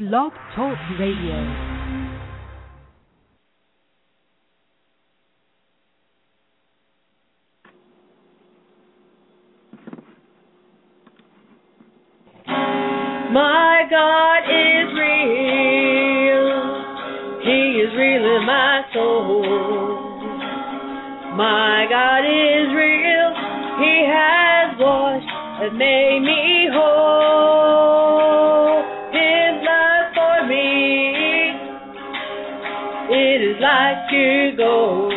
Blog Talk Radio. My God is real. He is real in my soul. My God is real. He has washed and made me whole. His love for me, it is like pure gold.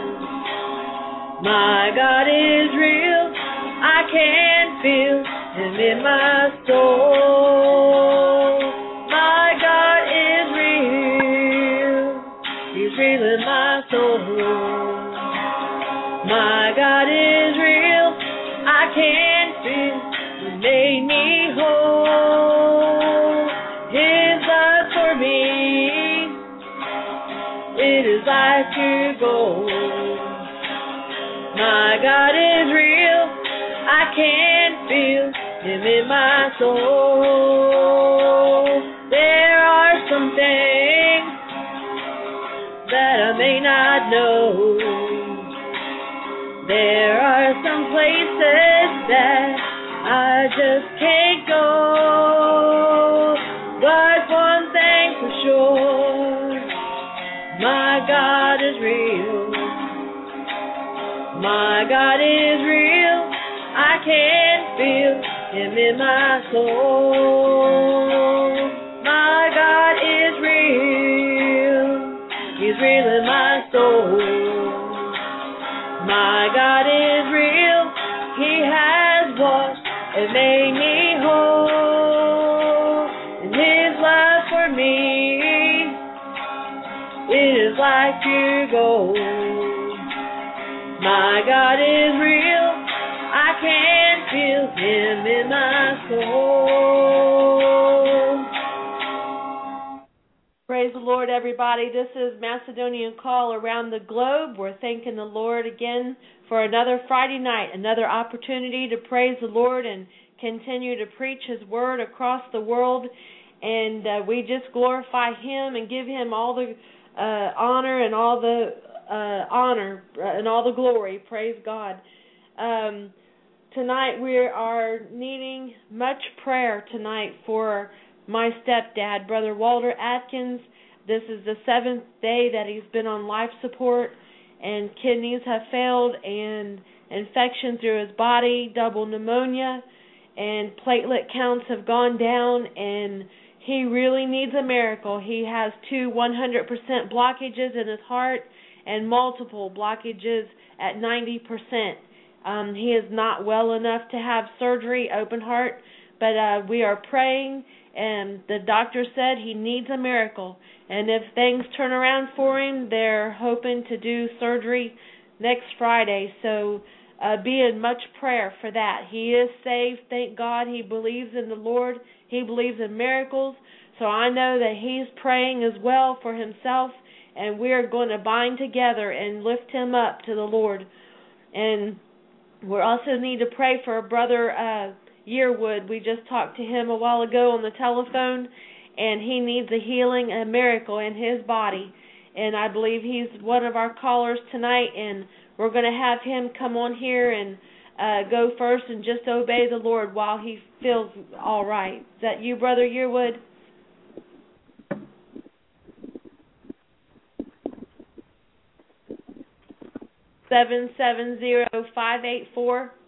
My God is real. I can feel Him in my soul. My God is real. He's real in my soul. My God is real. I can feel He made me whole. His love for me, it is like pure gold. My God is real. I can feel Him in my soul. There are some things that I may not know. There are some places that I just can't go. But one thing for sure, my God is real. My God is real. I can feel Him in my soul. My God is real. He's real in my soul. My God is real. He has washed and made me whole. And His love for me, it is like pure gold. My God is real. I can feel Him in my soul. Praise the Lord, everybody. This is Macedonian Call around the globe. We're thanking the Lord again for another Friday night, another opportunity to praise the Lord and continue to preach His word across the world. And we just glorify Him and give Him all the honor and all the glory. Praise God. Tonight we are needing much prayer tonight for my stepdad, Brother Walter Atkins. This is the 7th day that he's been on life support, and kidneys have failed, and infection through his body, double pneumonia, and platelet counts have gone down, and he really needs a miracle. He has 2 100% blockages in his heart and multiple blockages at 90%. He is not well enough to have surgery, open heart, but we are praying, and the doctor said he needs a miracle. And if things turn around for him, they're hoping to do surgery next Friday. So be in much prayer for that. He is saved, thank God. He believes in the Lord. He believes in miracles. So I know that he's praying as well for himself, and we are going to bind together and lift him up to the Lord. And we also need to pray for Brother Yearwood. We just talked to him a while ago on the telephone, and he needs a healing, a miracle in his body. And I believe he's one of our callers tonight, and we're going to have him come on here and go first and just obey the Lord while he feels all right. Is that you, Brother Yearwood? Seven 584.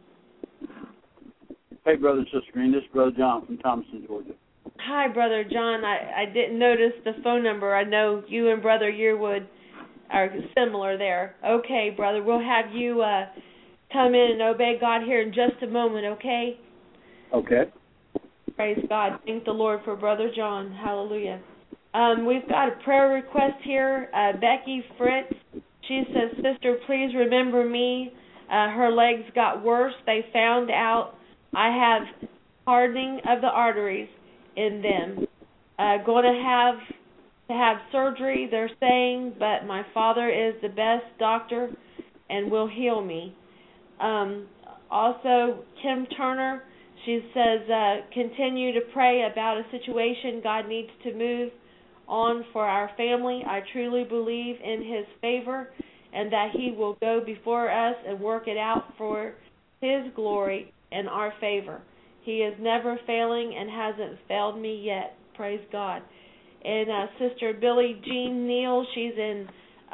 Hey, Brother Sister Green. This is Brother John from Thomaston, Georgia. Hi, Brother John. I didn't notice the phone number. I know you and Brother Yearwood are similar there. Okay, brother, we'll have you come in and obey God here in just a moment, okay? Okay. Praise God. Thank the Lord for Brother John. Hallelujah. We've got a prayer request here. Becky Fritz, she says, Sister, please remember me. Her legs got worse. They found out I have hardening of the arteries in them. Going to have surgery, they're saying, but my father is the best doctor and will heal me. Also, Kim Turner, She says, continue to pray about a situation God needs to move on for our family. I truly believe in His favor and that He will go before us and work it out for His glory and our favor. He is never failing and hasn't failed me yet. Praise God. And Sister Billie Jean Neal, she's in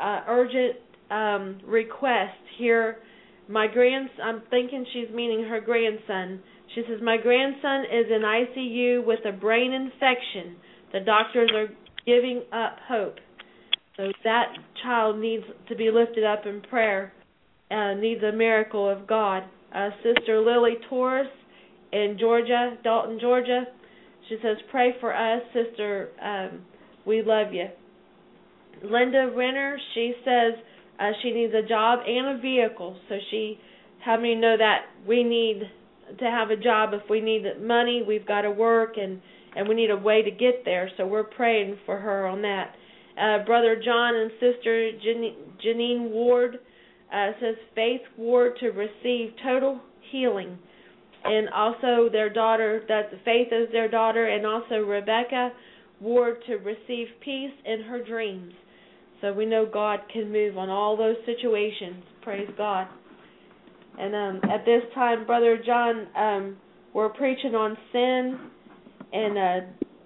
urgent request here. I'm thinking she's meaning her grandson. She says, my grandson is in ICU with a brain infection. The doctors are giving up hope. So that child needs to be lifted up in prayer, needs a miracle of God. Sister Lily Torres in Georgia, Dalton, Georgia, she says, pray for us, Sister, we love you. Linda Renner, she says she needs a job and a vehicle. So how many know that we need to have a job? If we need money, we've got to work, and we need a way to get there. So we're praying for her on that. Brother John and Sister Janine Ward says Faith Ward to receive total healing. And also their daughter, that Faith is their daughter, and also Rebecca Ward to receive peace in her dreams. So we know God can move on all those situations. Praise God. And at this time, Brother John, we're preaching on sin, and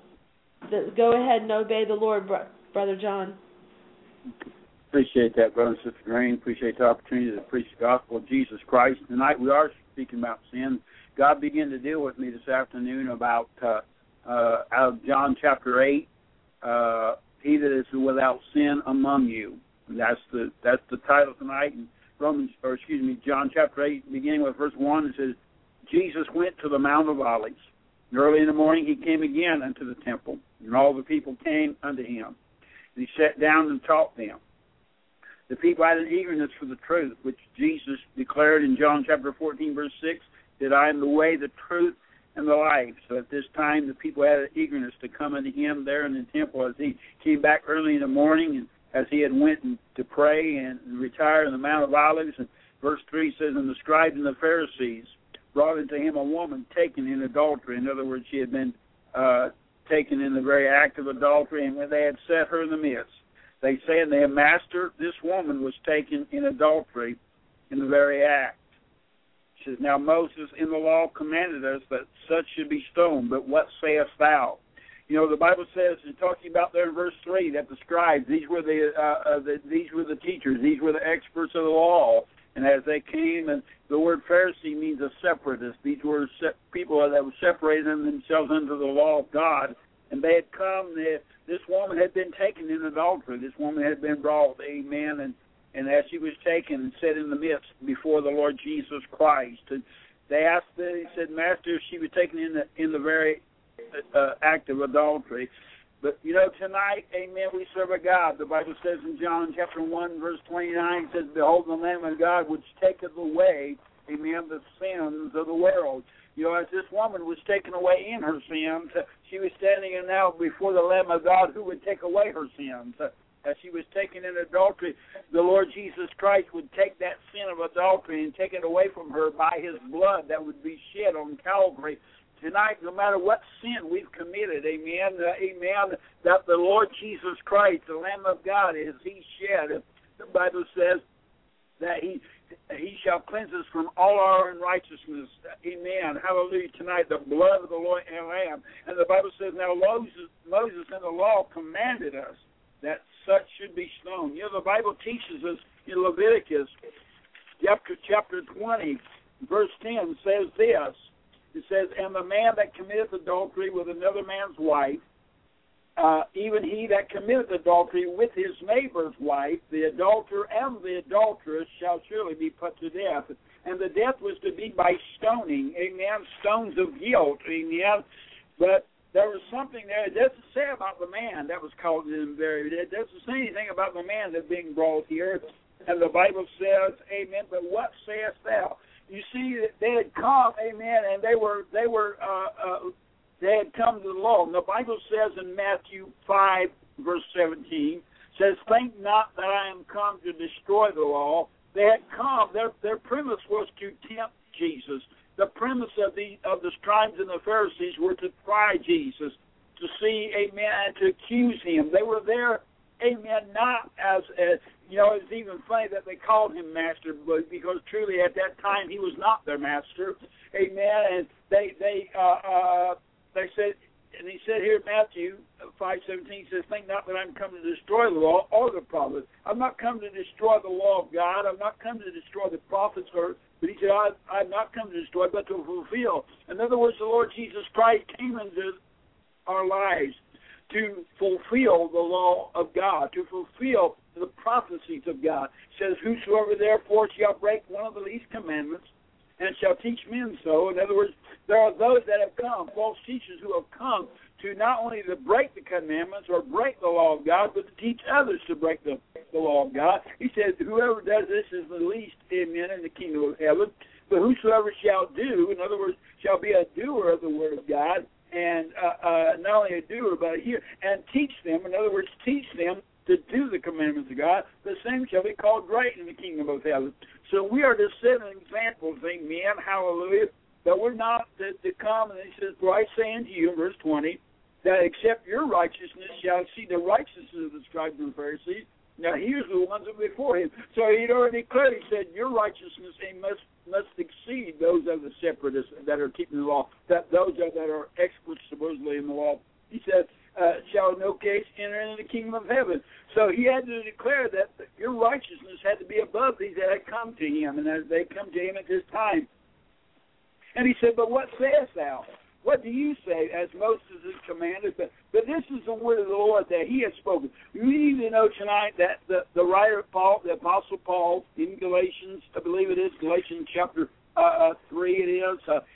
go ahead and obey the Lord, Brother John. Appreciate that, Brother and Sister Green. Appreciate the opportunity to preach the gospel of Jesus Christ. Tonight we are speaking about sin. God began to deal with me this afternoon about out of John chapter 8, he that is without sin among you. That's the title tonight. And John chapter 8, beginning with verse 1, it says, Jesus went to the Mount of Olives. And early in the morning he came again unto the temple, and all the people came unto him. And he sat down and taught them. The people had an eagerness for the truth, which Jesus declared in John chapter 14, verse 6, that I am the way, the truth, and the life. So at this time, the people had an eagerness to come unto him there in the temple as he came back early in the morning, and as he had went to pray and retire in the Mount of Olives. And verse 3 says, and the scribes and the Pharisees brought unto him a woman taken in adultery. In other words, she had been taken in the very act of adultery, and when they had set her in the midst, they said, their master, this woman was taken in adultery in the very act. She says, now Moses in the law commanded us that such should be stoned, but what sayest thou? You know, the Bible says, in talking about there in verse 3, that the scribes, these were the teachers, these were the experts of the law. And as they came, and the word Pharisee means a separatist. These were people that were separating themselves under the law of God. And they had come, this woman had been taken in adultery. This woman had been brought, amen, and as she was taken and set in the midst before the Lord Jesus Christ. And they asked, they said, Master, she was taken in the very act of adultery. But, you know, tonight, amen, we serve a God. The Bible says in John chapter 1, verse 29, it says, behold, the Lamb of God which taketh away, amen, the sins of the world. You know, as this woman was taken away in her sins, she was standing now before the Lamb of God who would take away her sins. As she was taken in adultery, the Lord Jesus Christ would take that sin of adultery and take it away from her by his blood that would be shed on Calvary. Tonight, no matter what sin we've committed, amen, that the Lord Jesus Christ, the Lamb of God, as he shed, the Bible says that he shall cleanse us from all our unrighteousness. Amen. Hallelujah. Tonight, the blood of the Lord and Lamb. And the Bible says, now Moses in the law commanded us that such should be stoned. You know, the Bible teaches us in Leviticus chapter 20, verse 10 says this. It says, and the man that committeth adultery with another man's wife, even he that committeth adultery with his neighbor's wife, the adulterer and the adulteress shall surely be put to death. And the death was to be by stoning, amen, stones of guilt, amen. But there was something there. It doesn't say about the man that was called in buried. It doesn't say anything about the man that's being brought here. And the Bible says, amen, but what sayest thou? You see, they had come, amen, and they had come to the law. And the Bible says in Matthew 5, verse 17, says, think not that I am come to destroy the law. They had come, their premise was to tempt Jesus. the premise of the scribes and the Pharisees were to try Jesus, to see, amen, and to accuse him. They were there, amen, not as it's even funny that they called him master, but because truly at that time he was not their master, amen. And they said, and he said here in Matthew 5:17, he says, "Think not that I'm come to destroy the law or the prophets. I'm not come to destroy the law of God. I'm not come to destroy the prophets." But he said, "I've not come to destroy, but to fulfill." In other words, the Lord Jesus Christ came into our lives to fulfill the law of God, to fulfill the prophecies of God. It says, "Whosoever therefore shall break one of the least commandments and shall teach men so." In other words, there are those that have come, false teachers who have come to not only to break the commandments or break the law of God, but to teach others to break the law of God. He says, "Whoever does this is the least, amen, in the kingdom of heaven. But whosoever shall do," in other words, shall be a doer of the word of God, and not only a doer, but a hearer, and teach them, in other words, teach them to do the commandments of God, the same shall be called great in the kingdom of heaven. So we are to set an example, amen, hallelujah, that we're not to come, and he says, "For I say unto you," in verse 20, "that except your righteousness shall see the righteousness of the scribes and Pharisees." Now here's the ones that were before him. So he'd already declared, he said, your righteousness must exceed those of the separatists that are keeping the law, that those that are experts supposedly in the law. He said, "Shall in no case enter into the kingdom of heaven." So he had to declare that your righteousness had to be above these that had come to him, and as they come to him at this time. And he said, "But what sayest thou? What do you say?" As Moses has commanded. But this is the word of the Lord that he has spoken. You need to know tonight that the writer Paul, the Apostle Paul, in Galatians, I believe it is, Galatians chapter 3 it is,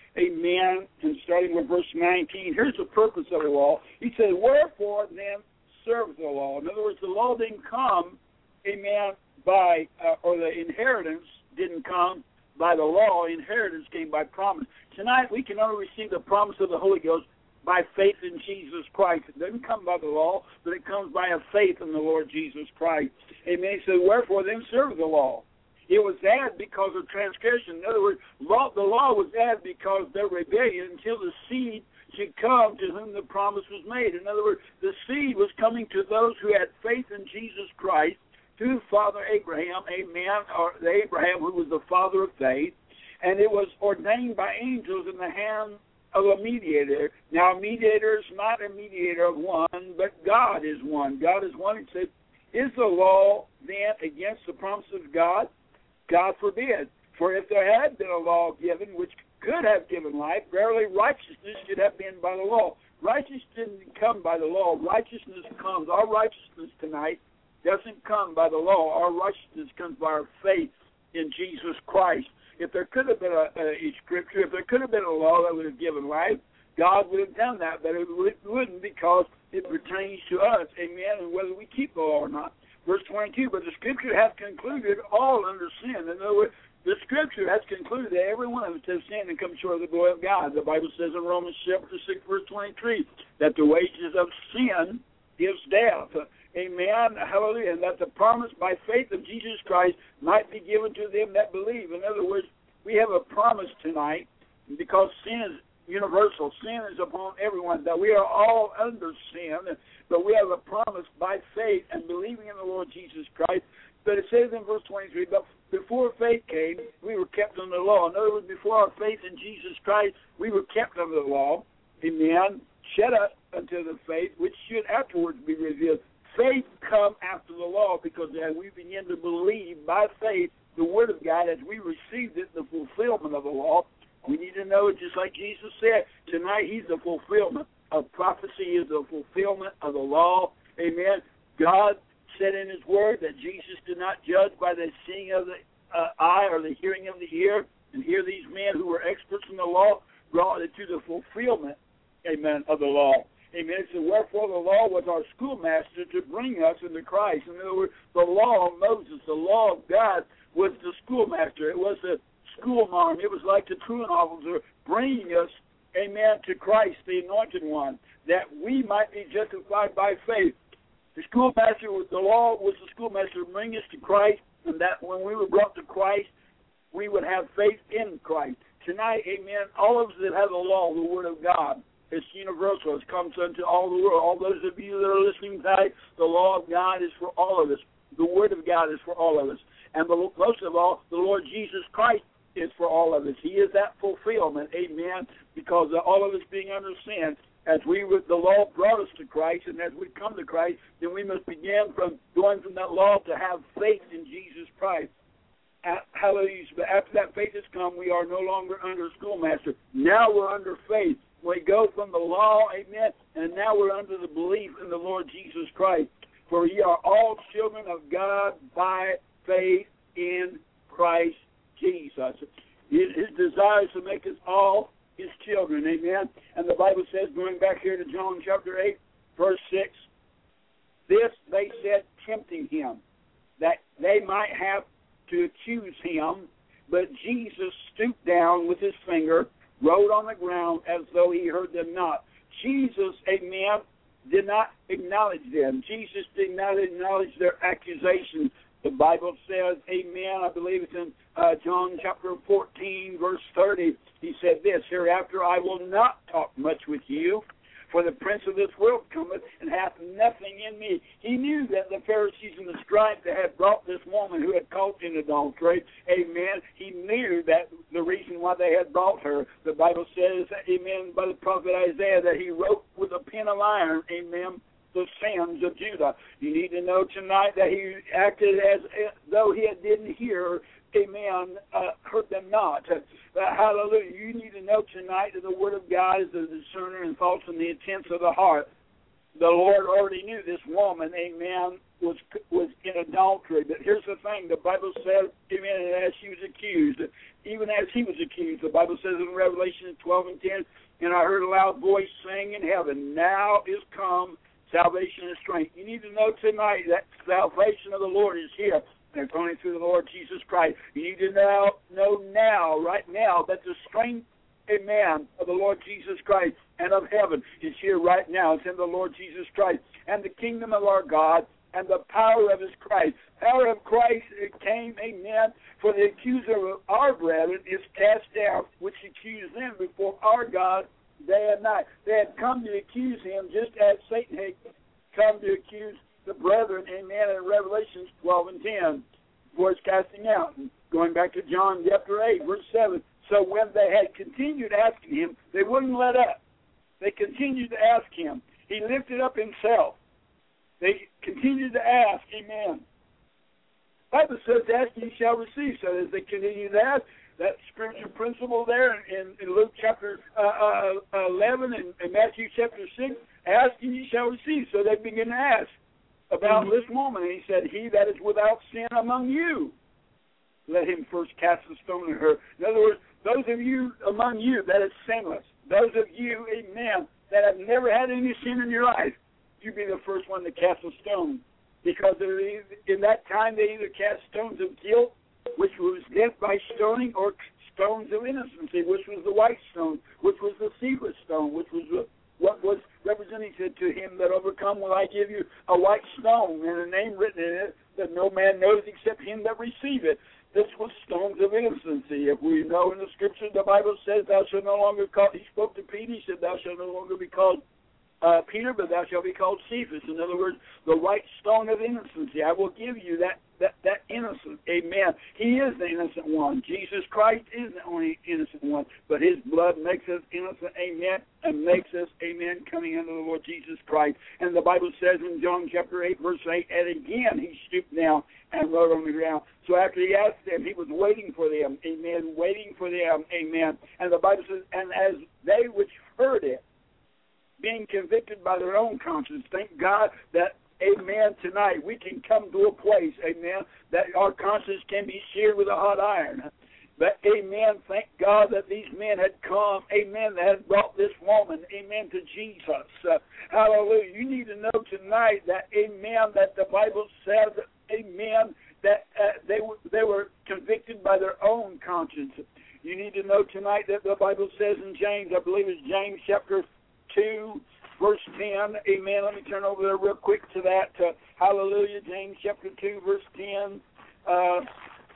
amen, and starting with verse 19, here's the purpose of the law. He said, "Wherefore then serve the law?" In other words, the law didn't come, amen, by, or the inheritance didn't come by the law. Inheritance came by promise. Tonight we can only receive the promise of the Holy Ghost by faith in Jesus Christ. It doesn't come by the law, but it comes by a faith in the Lord Jesus Christ. Amen. He said, "Wherefore then serve the law?" It was added because of transgression. In other words, the law was added because of their rebellion until the seed should come to whom the promise was made. In other words, the seed was coming to those who had faith in Jesus Christ, to Father Abraham, amen, or Abraham who was the father of faith, and it was ordained by angels in the hand of a mediator. Now, a mediator is not a mediator of one, but God is one. God is one. He said, "Is the law then against the promise of God? God forbid. For if there had been a law given which could have given life, verily righteousness should have been by the law." Righteousness didn't come by the law. Righteousness comes. Our righteousness tonight doesn't come by the law. Our righteousness comes by our faith in Jesus Christ. If there could have been a scripture, if there could have been a law that would have given life, God would have done that, but it wouldn't, because it pertains to us, amen, and whether we keep the law or not. Verse 22, "But the scripture hath concluded all under sin." In other words, the scripture has concluded that every one of us has sinned and come short of the glory of God. The Bible says in Romans chapter 6, verse 23, that the wages of sin is death. Amen. Hallelujah. And that the promise by faith of Jesus Christ might be given to them that believe. In other words, we have a promise tonight, because sin is universal. Sin is upon everyone, that we are all under sin, but we have a promise by faith and believing in the Lord Jesus Christ. But it says in verse 23, "But before faith came, we were kept under the law." In other words, before our faith in Jesus Christ, we were kept under the law. Amen. Shut up unto the faith, which should afterwards be revealed. Faith come after the law, because as we begin to believe by faith the word of God, as we received it, the fulfillment of the law, we need to know it just like Jesus said. Tonight, he's the fulfillment of prophecy, is the fulfillment of the law. Amen. God said in his word that Jesus did not judge by the seeing of the eye or the hearing of the ear. And here these men who were experts in the law brought it to the fulfillment, amen, of the law. Amen. So wherefore the law was our schoolmaster to bring us into Christ. In other words, the law of Moses, the law of God, was the schoolmaster. It was the schoolmarm. It was like the truant officer bringing us, amen, to Christ, the anointed one, that we might be justified by faith. The schoolmaster was the law, was the schoolmaster to bring us to Christ, and that when we were brought to Christ, we would have faith in Christ. tonight, amen, all of us that have the law, the Word of God, it's universal. It comes unto all the world. All those of you that are listening tonight, the law of God is for all of us. The Word of God is for all of us. And most of all, the Lord Jesus Christ is for all of us. He is that fulfillment, amen, because all of us being under sin, as the law brought us to Christ, and as we come to Christ, then we must begin from going from that law to have faith in Jesus Christ. Hallelujah. But after that faith has come, we are no longer under schoolmaster. Now we're under faith. We go from the law, amen, and now we're under the belief in the Lord Jesus Christ. For ye are all children of God by faith in Christ Jesus. His desire is to make us all his children, amen. And the Bible says, going back here to John chapter 8, verse 6, this they said, tempting him, that they might have to accuse him. But Jesus stooped down with his finger, wrote on the ground as though he heard them not. Jesus, amen, did not acknowledge them. Jesus did not acknowledge their accusations. The Bible says, amen, I believe it's in John chapter 14, verse 30. He said this, hereafter I will not talk much with you, for the prince of this world cometh and hath nothing in me. He knew that the Pharisees and the scribes that had brought this woman who had caught in adultery, amen, he knew that the reason why they had brought her. The Bible says, amen, by the prophet Isaiah, that he wrote with a pen of iron, amen, the sins of Judah. You need to know tonight that he acted as though he didn't hear, amen, heard them not. Hallelujah. You need to know tonight that the Word of God is the discerner and thoughts and the intents of the heart. The Lord already knew this woman, amen, was in adultery. But here's the thing. The Bible says, amen, as she was accused, even as he was accused, the Bible says in Revelation 12 and 10, and I heard a loud voice saying in heaven, now is come salvation and strength. You need to know tonight that salvation of the Lord is here. And it's only through the Lord Jesus Christ. You need to know now, right now, that the strength, amen, of the Lord Jesus Christ and of heaven is here right now. It's in the Lord Jesus Christ. And the kingdom of our God and the power of his Christ. Power of Christ came, amen, for the accuser of our brethren is cast down, which accused them before our God day and night. They had come to accuse him just as Satan had come to accuse the brethren, amen, in Revelations 12 and 10, for his casting out. And going back to John chapter 8, verse 7, so when they had continued asking him, they wouldn't let up. They continued to ask him. He lifted up himself. They continued to ask, amen. The Bible says, ask and you shall receive. So as they continued to ask, that spiritual principle there in Luke chapter 11 and Matthew chapter 6, ask and you shall receive. So they begin to ask about this woman. And he said, he that is without sin among you, let him first cast a stone at her. In other words, those of you among you that is sinless, those of you, amen, that have never had any sin in your life, you be the first one to cast a stone. Because in that time they either cast stones of guilt, which was death by stoning, or stones of innocency, which was the white stone, which was the seedless stone, which was what was representing to him that overcome will I give you a white stone and a name written in it that no man knows except him that receive it. This was stones of innocency. If we know in the scripture, the Bible says, thou shalt no longer call, he spoke to Peter, he said, thou shalt no longer be called Peter, but thou shalt be called Cephas. In other words, the white stone of innocency. I will give you that innocent. Amen. He is the innocent one. Jesus Christ is the only innocent one. But his blood makes us innocent. Amen. And makes us, amen, coming under the Lord Jesus Christ. And the Bible says in John chapter 8, verse 8, and again he stooped down and wrote on the ground. So after he asked them, he was waiting for them. Amen. Waiting for them. Amen. And the Bible says, and as they which heard it, being convicted by their own conscience, thank God that, amen, tonight we can come to a place, amen, that our conscience can be seared with a hot iron. But, amen, thank God that these men had come, amen, that had brought this woman, amen, to Jesus. Hallelujah. You need to know tonight that, amen, that the Bible says, amen, that they were convicted by their own conscience. You need to know tonight that the Bible says in James, I believe it's James chapter 2, verse 10. Amen. Let me turn over there real quick to that. Hallelujah. James chapter 2, verse 10.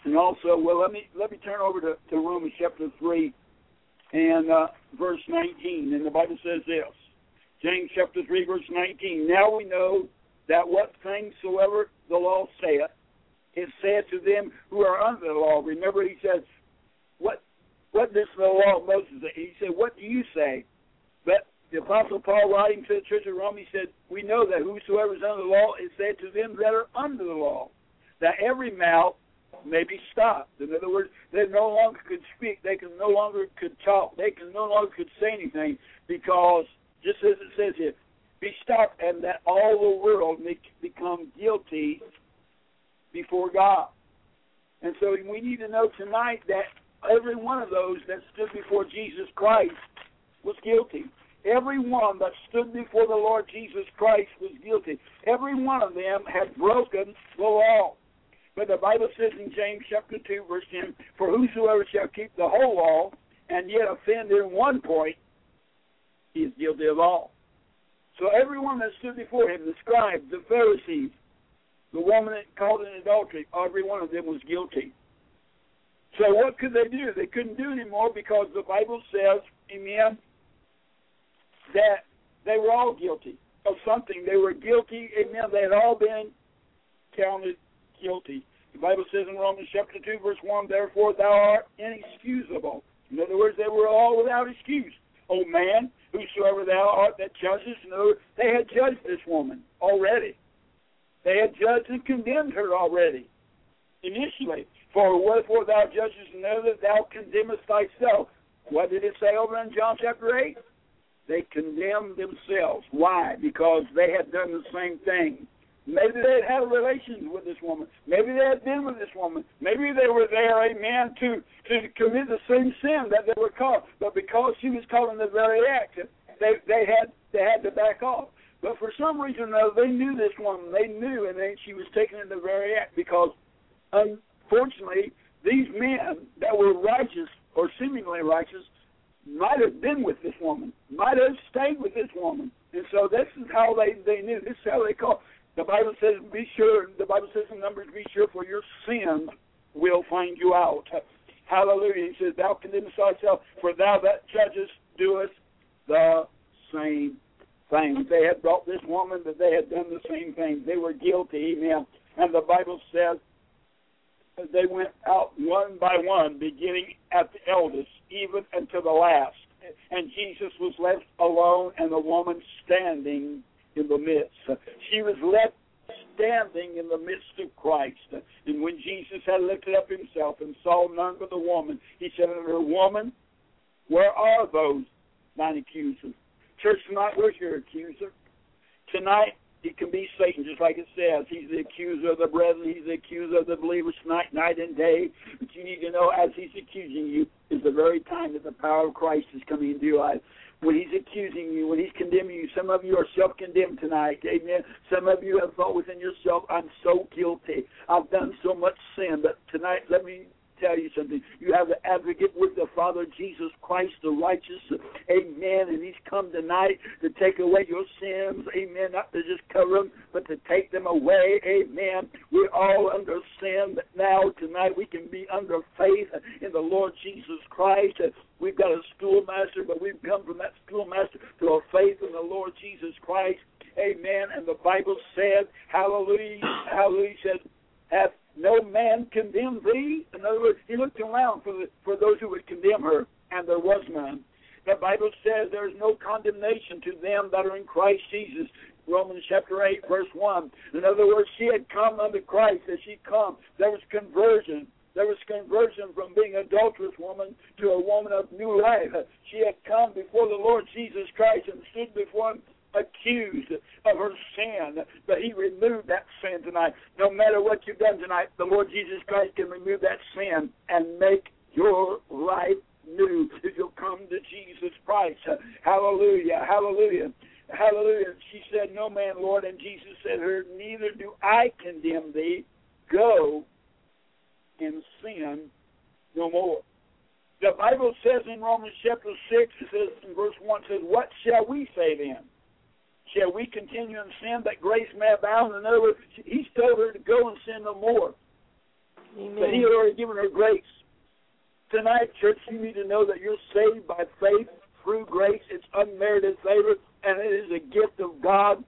And also, well, let me turn over to Romans chapter 3 and verse 19. And the Bible says this, James chapter 3, verse 19. Now we know that what things soever the law saith, is said to them who are under the law. Remember, he says, what does the law of Moses say? He said, what do you say? But the Apostle Paul, writing to the church of Rome, he said, we know that whosoever is under the law is said to them that are under the law, that every mouth may be stopped. In other words, they no longer could speak. They can no longer could talk. They can no longer could say anything because, just as it says here, be stopped, and that all the world may become guilty before God. And so we need to know tonight that every one of those that stood before Jesus Christ was guilty. Every one that stood before the Lord Jesus Christ was guilty. Every one of them had broken the law. But the Bible says in James chapter 2, verse 10, for whosoever shall keep the whole law and yet offend in one point, he is guilty of all. So everyone that stood before him, the scribes, the Pharisees, the woman that called in adultery, every one of them was guilty. So what could they do? They couldn't do anymore because the Bible says, amen, that they were all guilty of something. They were guilty, amen. They had all been counted guilty. The Bible says in Romans chapter 2, verse 1, therefore thou art inexcusable. In other words, they were all without excuse. O man, whosoever thou art that judgest, in other words, they had judged this woman already. They had judged and condemned her already, initially. For wherefore thou judgest another, thou condemnest thyself. What did it say over in John chapter 8? They condemned themselves. Why? Because they had done the same thing. Maybe they had had relations with this woman. Maybe they had been with this woman. Maybe they were there, amen, to commit the same sin that they were caught. But because she was caught in the very act, they had to back off. But for some reason, though, they knew this woman. They knew, and she was taken in the very act because, unfortunately, these men that were righteous or seemingly righteous might have been with this woman, might have stayed with this woman. And so this is how they knew. This is how they called. The Bible says, be sure, the Bible says in Numbers, be sure for your sins will find you out. Hallelujah. He says, thou condemnest thyself, for thou that judgest doest the same thing. They had brought this woman, that they had done the same thing. They were guilty, amen. And the Bible says that they went out one by one, beginning at the eldest, even unto the last. And Jesus was left alone, and the woman standing in the midst. She was left standing in the midst of Christ. And when Jesus had lifted up himself and saw none but the woman, he said unto her, woman, where are those thine accusers? Church, tonight, where's your accuser? Tonight, it can be Satan, just like it says. He's the accuser of the brethren. He's the accuser of the believers night and day. But you need to know, as he's accusing you, is the very time that the power of Christ is coming into your life. When he's accusing you, when he's condemning you, some of you are self-condemned tonight, amen. Some of you have thought within yourself, I'm so guilty. I've done so much sin. But tonight, let me tell you something. You have the advocate with the Father, Jesus Christ, the righteous, amen. And he's come tonight to take away your sins, amen. Not to just cover them, but to take them away, amen. We're all under sin, but now, tonight, we can be under faith in the Lord Jesus Christ. We've got a schoolmaster, but we've come from that schoolmaster to a faith in the Lord Jesus Christ, amen. And the Bible said, hallelujah, hallelujah, says, hath no man condemned thee? In other words, he looked around for those who would condemn her, and there was none. The Bible says there is no condemnation to them that are in Christ Jesus. Romans chapter 8, verse 1. In other words, she had come unto Christ. As she come, there was conversion. There was conversion from being an adulterous woman to a woman of new life. She had come before the Lord Jesus Christ and stood before him accused of her sin, but he removed that sin tonight. No matter what you've done tonight, the Lord Jesus Christ can remove that sin and make your life new if you'll come to Jesus Christ. Hallelujah, hallelujah, hallelujah. She said, no man, Lord, and Jesus said to her, neither do I condemn thee. Go and sin no more. The Bible says in Romans chapter 6, it says in verse 1, it says, what shall we say then? Shall we continue in sin that grace may abound? In other words, he's told her to go and sin no more. Amen. But he had already given her grace. Tonight, church, you need to know that you're saved by faith through grace. It's unmerited favor, and it is a gift of God.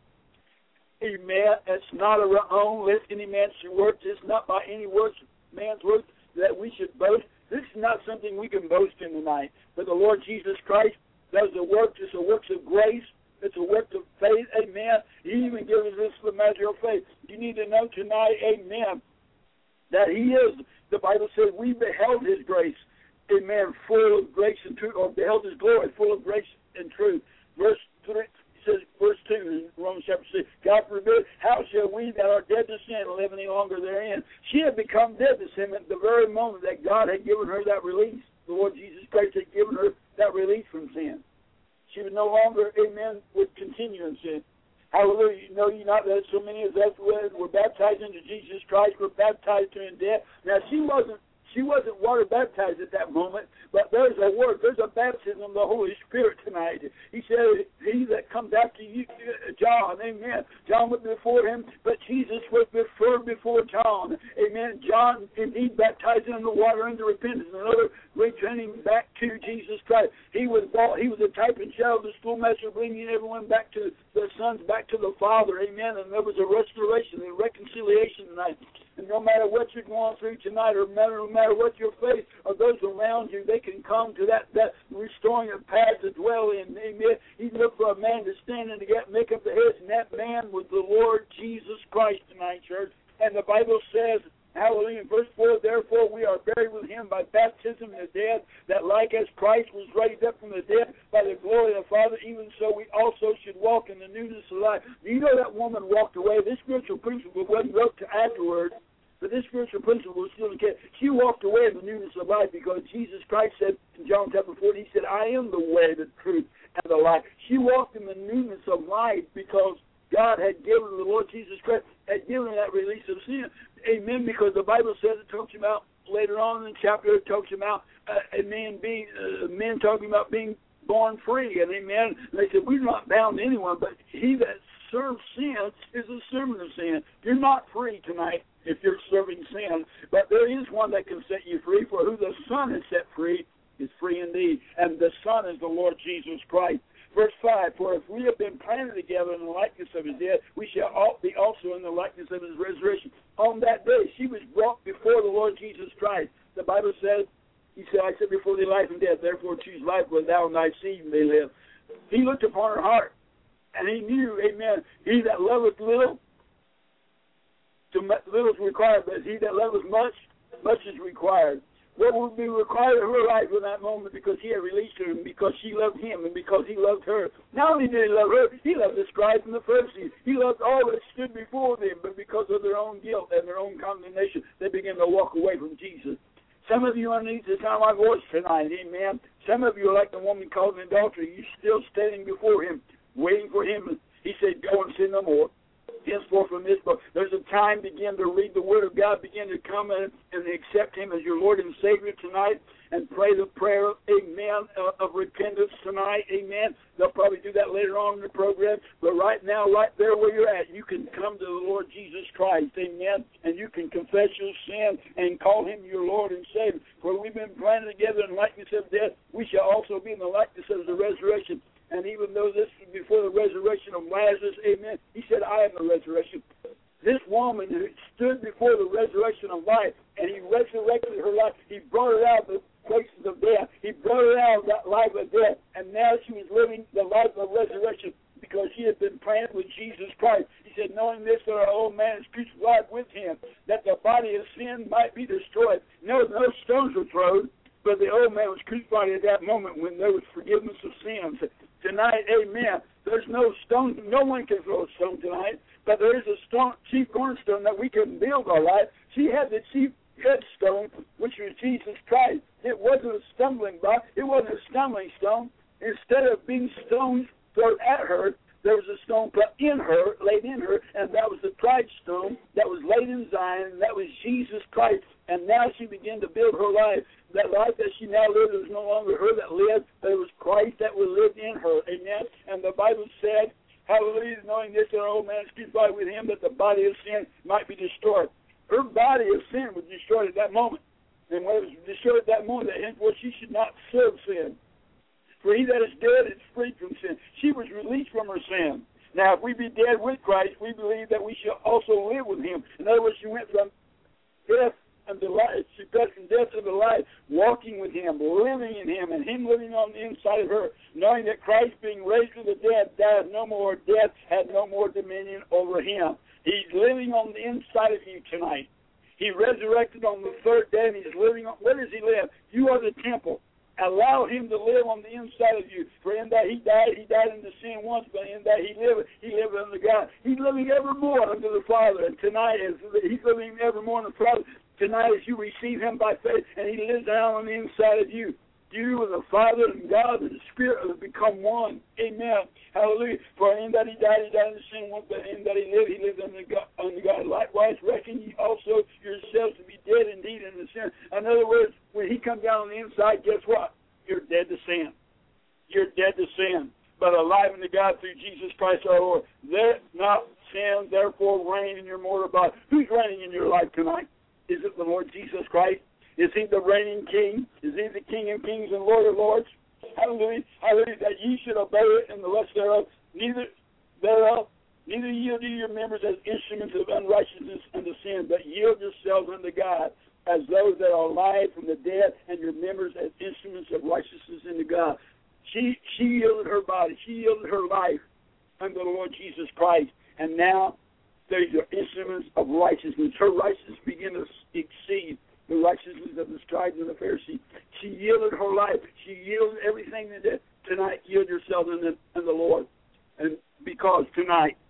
Amen. It's not of our own, lest any man should work. It's not by any works, man's work, that we should boast. This is not something we can boast in tonight. But the Lord Jesus Christ does the work. It's a work of grace. It's a work of faith. Amen. He even gives us the measure of faith. You need to know tonight, amen, that he is, the Bible says, we beheld his grace, amen, full of grace and truth, or beheld his glory, full of grace and truth. Verse 3, says, verse 2 in Romans chapter 6, God forbid, how shall we that are dead to sin live any longer therein? She had become dead to sin at the very moment that God had given her that release. The Lord Jesus Christ had given her that release from sin. She would no longer, amen, would continue in sin. Hallelujah. Know ye not that so many as us were baptized into Jesus Christ, were baptized to him death? Now, she wasn't water baptized at that moment, but there's a baptism of the Holy Spirit tonight. He said, he that comes after you, John, amen. John went before him, but Jesus was before John. Amen. John indeed baptized in the water unto repentance, another returning back to Jesus Christ. He was a type and shadow of the schoolmaster, bringing everyone back to the sons, back to the Father. Amen. And there was a restoration and reconciliation tonight. And no matter what you're going through tonight, or no matter what your faith or those around you, they can come to that restoring of path to dwell in. Amen. He looked for a man to stand and to make up the heads, and that man was the Lord Jesus Christ tonight, church. And the Bible says, hallelujah, in verse 4, therefore we are buried with him by baptism in the dead, that like as Christ was raised up from the dead by the glory of the Father, even so we also should walk in the newness of life. Do you know that woman walked away? This spiritual principle wasn't wrote to afterwards, but this spiritual principle was still in the case. She walked away in the newness of life because Jesus Christ said in John chapter 40, he said, I am the way, the truth, and the life. She walked in the newness of life because God had given, the Lord Jesus Christ had given her that release of sin. Amen, because the Bible says, it talks about, later on in the chapter, it talks about men talking about being born free. And amen, and they said, we're not bound to anyone, but he that serves sin is a servant of sin. You're not free tonight if you're serving sin, but there is one that can set you free, for who the Son has set free is free indeed, and the Son is the Lord Jesus Christ. Verse 5, for if we have been planted together in the likeness of his death, we shall be also in the likeness of his resurrection. On that day, she was brought before the Lord Jesus Christ. The Bible says, he said, I said before thee life and death, therefore choose life, where thou and thy seed may live. He looked upon her heart, and he knew, amen, he that loveth little, to little is required, but he that loveth much, much is required. What would be required of her life in that moment, because he had released her, and because she loved him, and because he loved her. Not only did he love her, he loved the scribes and the Pharisees. He loved all that stood before them, but because of their own guilt and their own condemnation, they began to walk away from Jesus. Some of you underneath the sound of my voice tonight, amen. Some of you are like the woman caught in adultery. You're still standing before him, waiting for him. He said, go and sin no more. Henceforth from this book, there's a time, begin to read the Word of God, begin to come in and accept him as your Lord and Savior tonight, and pray the prayer, amen, of repentance tonight, amen. They'll probably do that later on in the program, but right now, right there where you're at, you can come to the Lord Jesus Christ, amen, and you can confess your sin and call him your Lord and Savior. For we've been planted together in the likeness of death, we shall also be in the likeness of the resurrection. And even though this was before the resurrection of Lazarus, amen, he said, I am the resurrection. This woman who stood before the resurrection of life, and he resurrected her life, he brought her out of the places of death. He brought her out of that life of death, and now she was living the life of resurrection because she had been planted with Jesus Christ. He said, knowing this, that our old man is crucified with him, that the body of sin might be destroyed. No stones were thrown, but the old man was crucified at that moment when there was forgiveness of sins. Tonight, amen, there's no stone. No one can throw a stone tonight, but there is a chief cornerstone that we can build our life. She had the chief headstone, which was Jesus Christ. It wasn't a stumbling block. It wasn't a stumbling stone. Instead of being stones thrown at her, there was a stone put in her, laid in her, and that was the pride stone that was laid in Zion, and that was Jesus Christ. And now she began to build her life. That life that she now lived, it was no longer her that lived, but it was Christ that was lived in her. Amen. And the Bible said, hallelujah, knowing this, our old man is crucified with him, that the body of sin might be destroyed. her body of sin was destroyed at that moment. And when it was destroyed at that moment, well, she should not serve sin. For he that is dead is freed from sin. She was released from her sin. Now, if we be dead with Christ, we believe that we shall also live with him. In other words, she went from death unto life. She passed from death unto life, walking with him, living in him, and him living on the inside of her, knowing that Christ, being raised from the dead, died no more. Death had no more dominion over him. He's living on the inside of you tonight. He resurrected on the third day, and he's living on. Where does he live? You are the temple. Allow him to live on the inside of you. For in that he died into sin once, but in that he lived unto God. He's living evermore unto the Father. And tonight, he's living evermore unto the Father. Tonight, as you receive him by faith, and he lives down on the inside of you. You and the Father and God and the Spirit have become one. Amen. Hallelujah. For in that he died into sin once, but in that he lived unto God. Likewise, reckon ye also yourselves to be dead indeed in the sin. In other words, when he comes down on the inside, guess what? You're dead to sin. You're dead to sin, but alive unto God through Jesus Christ our Lord. Let not sin, therefore, reign in your mortal body. Who's reigning in your life tonight? Is it the Lord Jesus Christ? Is he the reigning king? Is he the King of kings and Lord of lords? Hallelujah. Hallelujah. That ye should obey it in the lust thereof. Neither yield ye your members as instruments of unrighteousness unto sin, but yield yourselves unto God as those that are alive from the dead, and your members as instruments of righteousness unto God. She yielded her body. She yielded her life unto the Lord Jesus Christ. And now there's your instruments of righteousness. Her righteousness began to exceed the righteousness of the scribes and the Pharisees. She yielded her life. She yielded everything that did. Tonight, yield yourself in the Lord. And because tonight,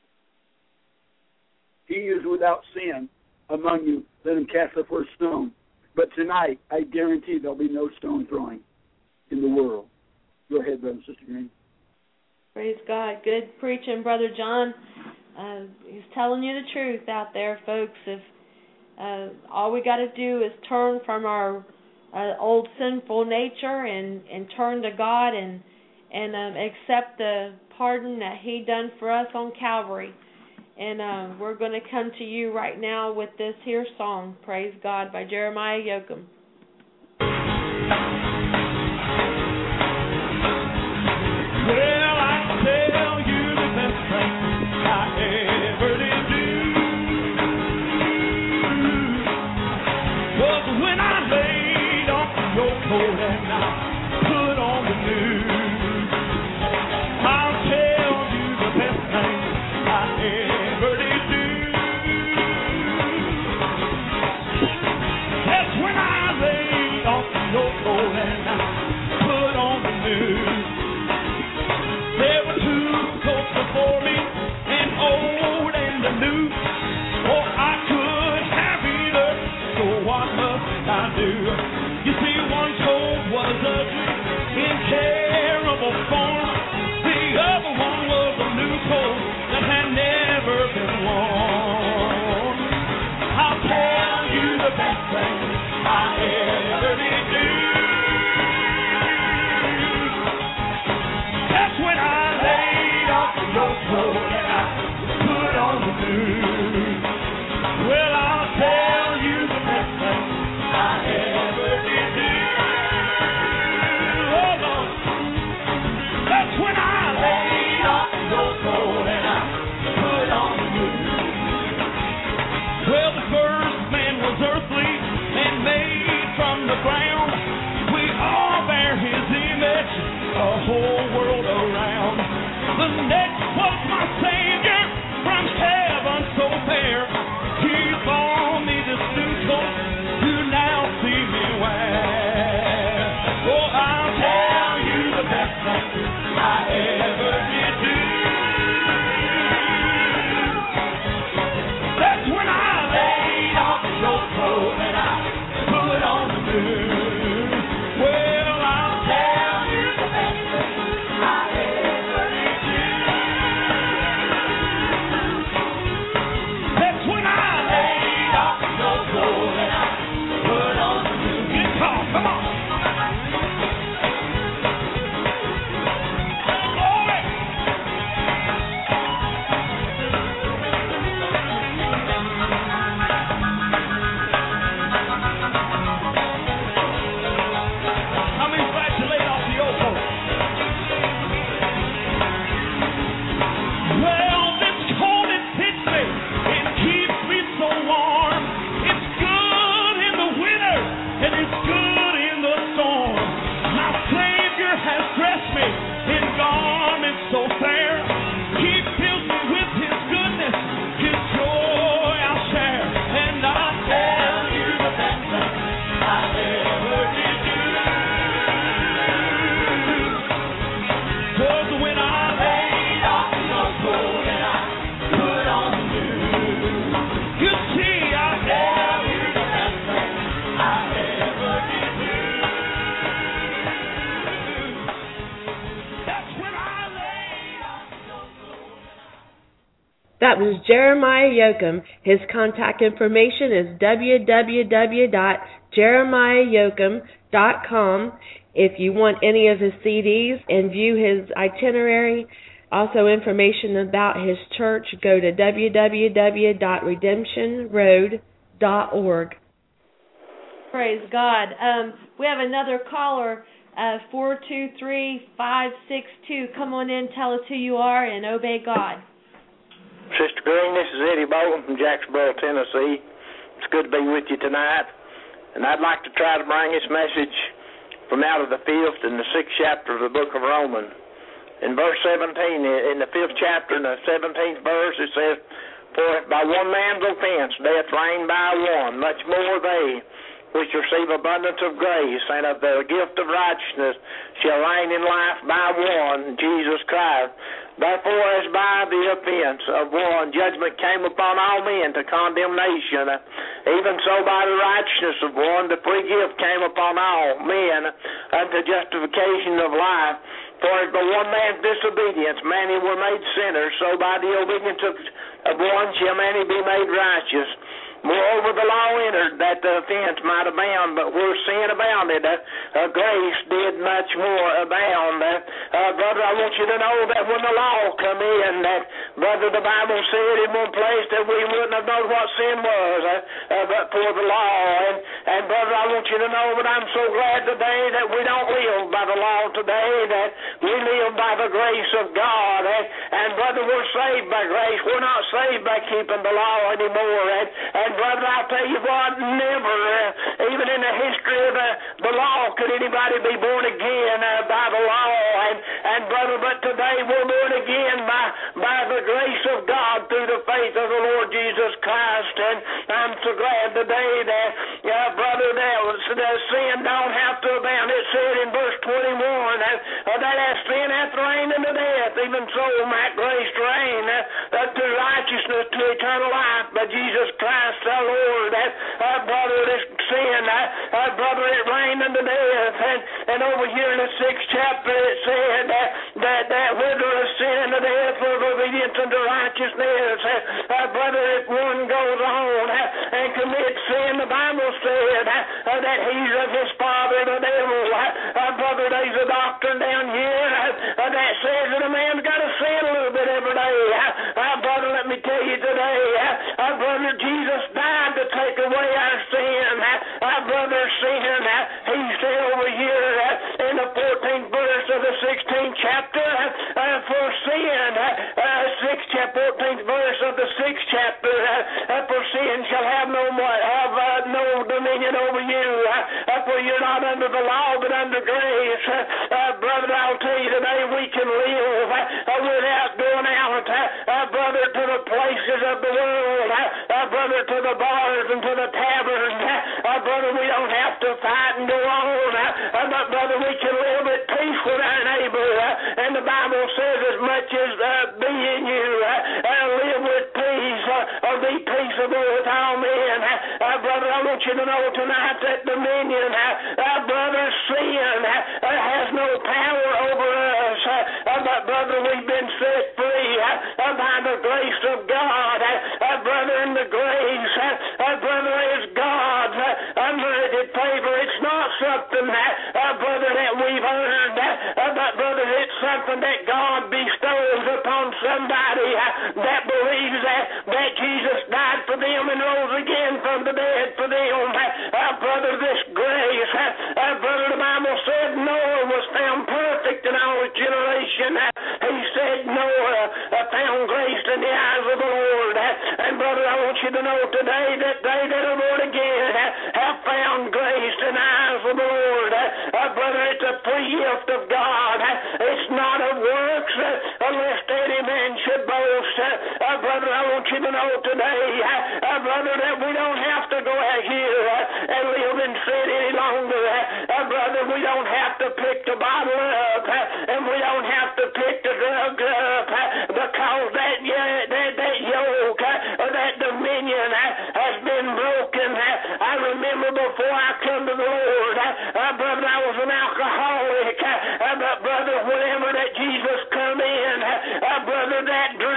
he is without sin among you. Let him cast the first stone. But tonight, I guarantee there'll be no stone throwing in the world. Go ahead, Brother and Sister Green. Praise God. Good preaching, Brother John. He's telling you the truth out there, folks. If all we got to do is turn from our old sinful nature and turn to God and accept the pardon that he done for us on Calvary. And we're going to come to you right now with this here song, Praise God, by Jeremiah Yoakum. Well, I tell you the best thing I ever did do was when I laid off your coat and I put on the new. I'll tell you the best thing I ever did do. That's when I laid off your coat and I put on the new. There were two coats before me, an old and a new. Oh, I could have either, so what must I do? You see, one coat was ugly, in terrible form. The other one was a new coat that had never been worn. I'll tell you the best thing I ever did do. That's when I laid off your coat and I put on the new. Well, I'll tell you the best thing I ever did do. Oh, Lord. That's when I laid off your coat and I put on the new. Well, the first man was earthly and made from the ground. We all bear his image, a whole world around. The next was my Savior from heaven so That was Jeremiah Yoakum. His contact information is www.jeremiahyoakum.com. If you want any of his CDs and view his itinerary, also information about his church, go to www.redemptionroad.org. Praise God. We have another caller, 423-562. Come on in, tell us who you are, and obey God. Sister Green, this is Eddie Bolton from Jacksonville, Tennessee. It's good to be with you tonight. And I'd like to try to bring this message from out of the 5th and the 6th chapter of the book of Romans. In verse 17, in the 5th chapter, in the 17th verse, it says, "For if by one man's offense death reigned by one, much more they which receive abundance of grace and of the gift of righteousness shall reign in life by one, Jesus Christ. Therefore, as by the offense of one judgment came upon all men to condemnation, even so by the righteousness of one the free gift came upon all men unto justification of life. For as by one man's disobedience many were made sinners, so by the obedience of one shall many be made righteous. Moreover, the law entered that the offense might abound, but where sin abounded, grace did much more abound." Brother, I want you to know that when the law come in, that, brother, the Bible said in one place that we wouldn't have known what sin was but for the law. And brother, I want you to know that I'm so glad today that we don't live by the law today, that we live by the grace of God. And brother, we're saved by grace. We're not saved by keeping the law anymore. And brother, I'll tell you what, never, even in the history of the law, could anybody be born again by the law. And brother, but today we're born again by the grace of God through the faith of the Lord Jesus Christ. And I'm so glad today that, brother, that sin don't have to abound. It said in verse 21 that as sin hath reigned unto death, even so might grace reign to righteousness, to eternal life by Jesus Christ our Lord. Brother, this sin, brother, it reigned unto death. And over here in the 6th chapter it said that whether a sin to death or obedience unto righteousness, brother, if one goes on and commits sin, the Bible said that he's of his father the devil. Brother, there's a doctrine down here that says that a man's got to sin a little bit every day. Brother, let me tell you today, brother, Jesus died to take away our sin. Brother, sin, he said over here in the 14th verse of the 16th chapter, for sin, 14th verse of the 6th chapter, for sin shall have no dominion over you, for you're not under the law but under grace. Brother, I'll tell you today, we can live without going out, brother, to the places of the world, brother, to the bars and to the taverns. Brother, we don't have to fight and go on, but brother, we can live at peace with our neighbor. And the Bible says, as much as be in you, live with peace, or be peaceable with all men. Brother, I want you to know tonight that dominion, brother, sin has no power over us. But brother, we've been set free by the grace of God. Brother, and the grace, brother, is God's unmerited favor. It's not something brother, that we've earned, but brother, it's something that God bestows upon somebody that believes that Jesus died for them and rose again from the dead for them. Brother, this grace, brother, the Bible said Noah was found perfect in all his generation. He said Noah found grace in the eyes of the Lord. And brother, I want you to know today that they that are born again have found grace in the eyes of the Lord. Brother, it's a free gift of God. It's not of works, lest any man should boast. Brother, I want you to know today, brother, that we don't have to go out here and live in sin any longer. Brother, we don't have to pick the bottle up, and we don't have to pick the drug up, because that yoke, that dominion has been broken. I remember before I come to the Lord, brother, I was an alcoholic, but brother, whenever that Jesus come in, brother, that drink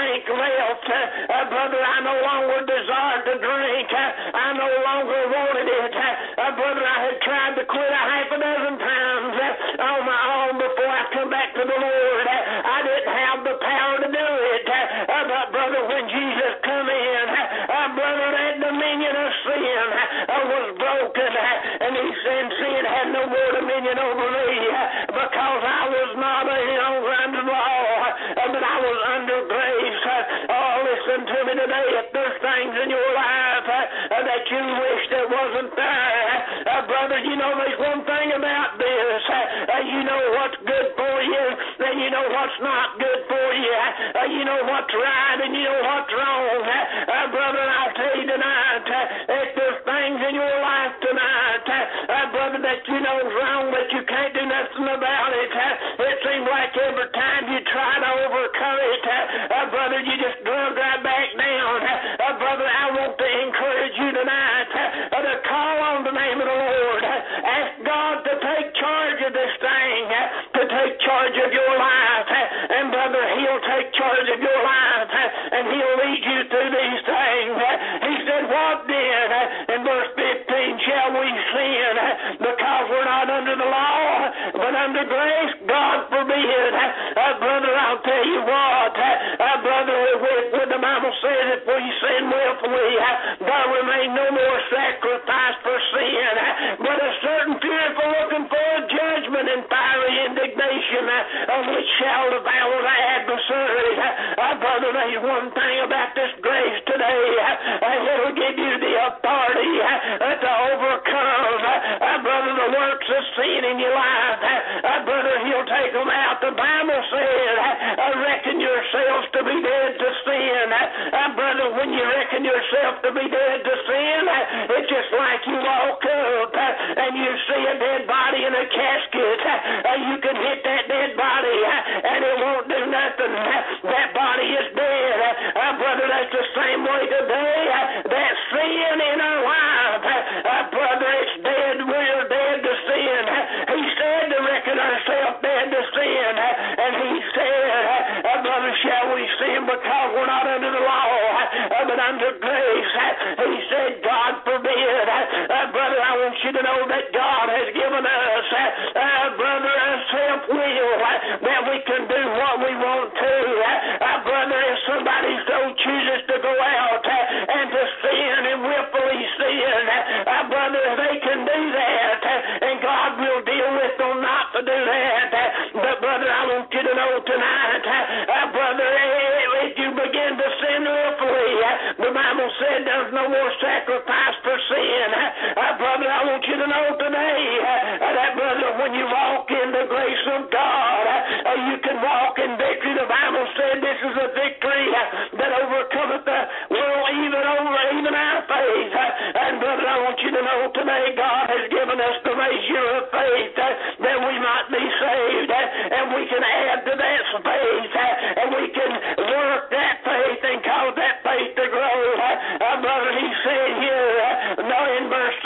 wealth. Brother, I no longer desired to drink. I no longer wanted it. Brother, I had tried to quit a half a dozen times on my own before I come back to the Lord. I didn't have the power to do it. But brother, when Jesus come in, brother, that dominion of sin was broken, and he said sin had no more dominion over me because I was not under law, but I was under grace. Oh, listen to me today. If there's things in your life that you wish that wasn't there, brother, you know there's one thing about this. You know what's good for you, and you know what's not good for you. You know what's right, and you know what's wrong. Brother, I'll tell you tonight, if there's things in your life tonight, brother, that you know is wrong, but you can't do nothing about it. It seems like every time you try to overcome it, brother, you just drug right back down. Brother, I want to encourage you tonight to call on the name of the Lord. Ask God to take charge of this thing, to take charge of your life. And brother, he'll take charge of your life, and he'll lead you through these things. He said, what then? In verse 15, shall we sin because we're not under the law, but under grace? God forbid. Brother, I'll tell you what, brother, when the Bible says if we sin willfully, there remain no more sacrifice for sin, but a certain fearful looking for judgment and fiery indignation, which shall devour the adversary. Brother, there's one thing about this grace today. It'll give you the authority to overcome, brother, the works of sin in your life. Brother, he'll take them out. The Bible said, reckon yourselves to be dead to sin. Brother, when you reckon yourself to be dead to sin, it's just like you walk up and you see a dead body in a casket. You can hit that dead body and it won't do nothing. That body is dead. Brother, that's the same way today. That sin in our life, brother, it's dead. We're dead to sin. He said to reckon ourselves dead to sin. And he said, brother, shall we sin because we're not under the law, but under grace? He said, God forbid. Brother, I want you to know that God has given us, brother, a self-will that we can do what we want to. Brother, if somebody so chooses to go out and to sin and willfully sin, brother, they can do that, and God will deal with them not to do that. But brother, I want you to know tonight, brother, if you begin to sin willfully, the Bible said there's no more sacrifice for sin. Brother, I want you to know today that, brother, when you walk in the grace of God, you can walk in victory. The Bible said this is a victory that overcometh the world, even our faith. And brother, I want you to know today God has given us the measure of faith that we might be saved, and we can add to that faith, and we can work that faith and cause that faith to grow. Brother, he said here, no, in verse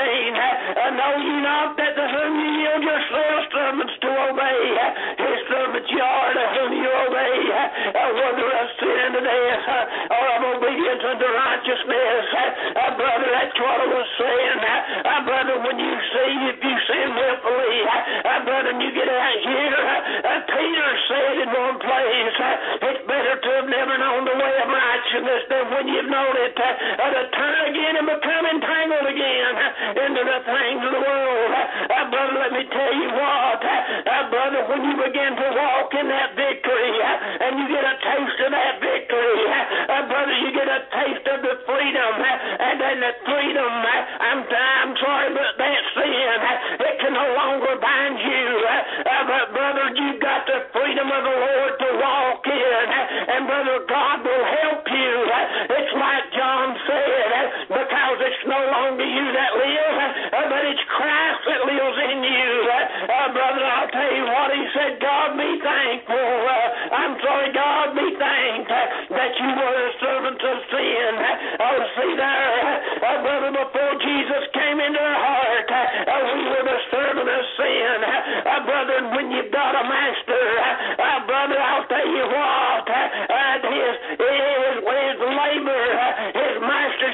16, know ye not that to whom ye yield yourselves servants to obey, his servants ye are to whom you obey, whether of sin to death or of obedience unto righteousness. Brother, that's what I was saying. Brother, when you see, if you sin willfully, brother, and you get out here, Peter said in one place, it's better to have never known the way of righteousness than when you've known it, to turn again and become entangled again into the things of the world. Brother, let me tell you what, brother, when you begin to walk in that victory, and you get a taste of that victory, brother, you get a taste of the freedom, and then the freedom, I'm sorry, but that sin, it can no longer bind you. But brother, you've got the freedom of the Lord to walk in, and brother, God will help you. It's like John said, because it's no longer you that live, but it's Christ that lives in you. Brother, I'll tell you what he said, God be thankful. I'm sorry, God be thanked that you were a servant of sin. Oh, see there, brother, before Jesus came into our heart, we were the servant of sin. Brother, when you've got a master, brother, I'll tell you what,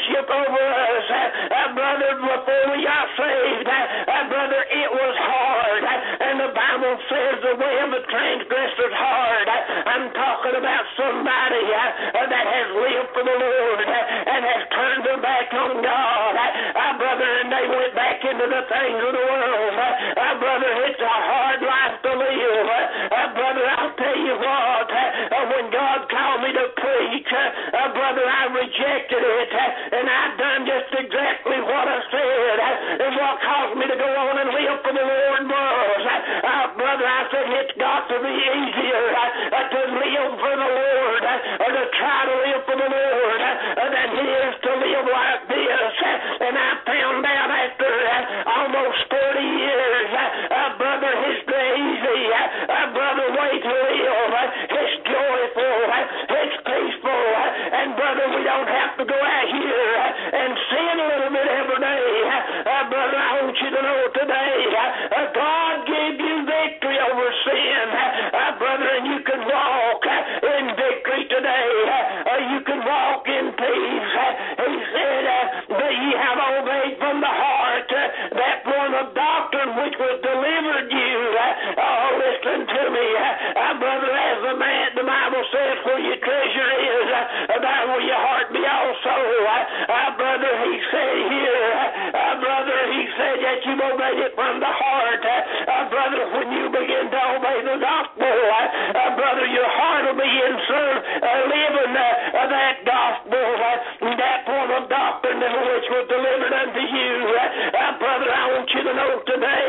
hardship over us. Brother, before we got saved, brother, it was hard. And the Bible says the way of a transgressor is hard. I'm talking about somebody that has lived for the Lord and has turned their back on God. Brother, and they went back into the things of the world. Brother, it's a hard life to live. Brother, I'll tell you what, when God called me to preach, brother, I rejected it, and I done just exactly what I said. And what caused me to go on and live for the Lord was, brother, I said it's got to be easier to live for the Lord, or to try to live for the Lord, than it is to live like this. And I found out after almost 40 years, brother, it's easy, brother, way to live. It's joyful, it's peaceful, and brother, we don't have to go out here and sin a little bit every day. Brother, I want you to know today, God gave you victory over sin, brother, and you can walk in victory today. You can walk in peace. He said that ye have obeyed from the heart that form of doctrine which was delivered you. Listen to me, brother, as the Bible says, where your treasure is, there will your heart be also. Brother, he said here, brother, he said that you've obeyed it from the heart. Brother, when you begin to obey the gospel, brother, your heart will be in living that gospel, that form of doctrine which was delivered unto you. Brother, I want you to know today,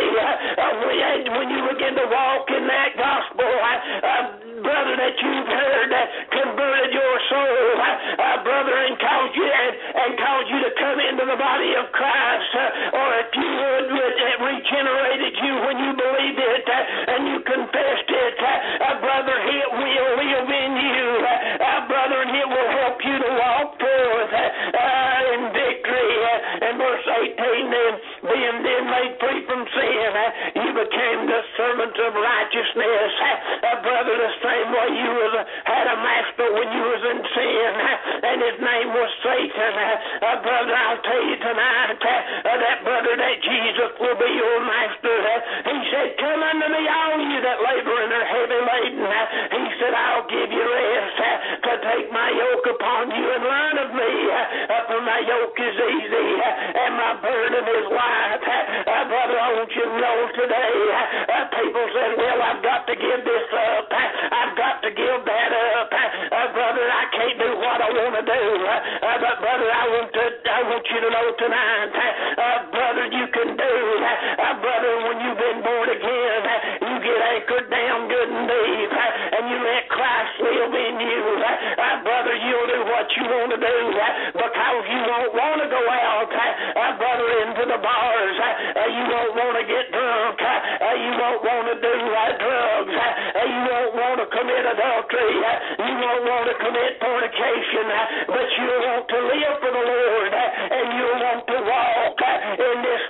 when you begin to walk in that gospel, brother, that you've heard converted your soul, brother, and caused you to come into the body of Christ, or if you would, it regenerated you when you believed it and you confessed it, brother, it will live in you, brother, and it will help you to walk forth in victory. And verse 18, then, being then made free from sin, you became the servant of righteousness. Brother, the same way you had a master when you was in sin, and his name was Satan. Brother, I'll tell you tonight that, brother, that Jesus will be your master. He said, come unto me, all you that labor and are heavy laden. He said, I'll give you rest. To take my yoke upon you and learn of me, for my yoke is easy and my burden is light. Brother, I want you to know today, people said, well, I've got to give this up. I've got to give that up. Brother, I can't do what I want to do. But brother, I want you to know tonight, brother, you can do. Brother, when you've been born again, you get anchored down good and deep, and you let Christ live in you. Brother, you'll do what you want to do, because you won't want to go out, brother, into the bars. You won't want to get drunk. You won't want to do drugs. You won't want to commit adultery. You won't want to commit fornication. But you want to live for the Lord, and you want to walk in this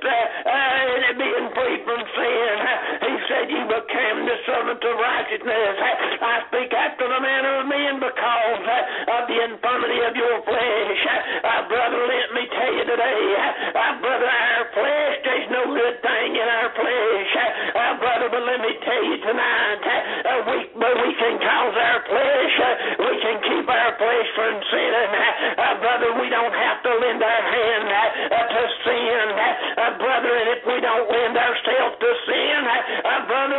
being free from sin. He said you became the servant of righteousness. I speak after the manner of men because of the infirmity of your flesh. Brother, let me tell you today, brother, our flesh, there's no good thing in our flesh. Brother, but let me tell you tonight, we can cause our flesh, we can keep our flesh from sinning. Brother, we don't have to lend our hand to sin. Brother, and if we don't lend ourselves to sin, brother,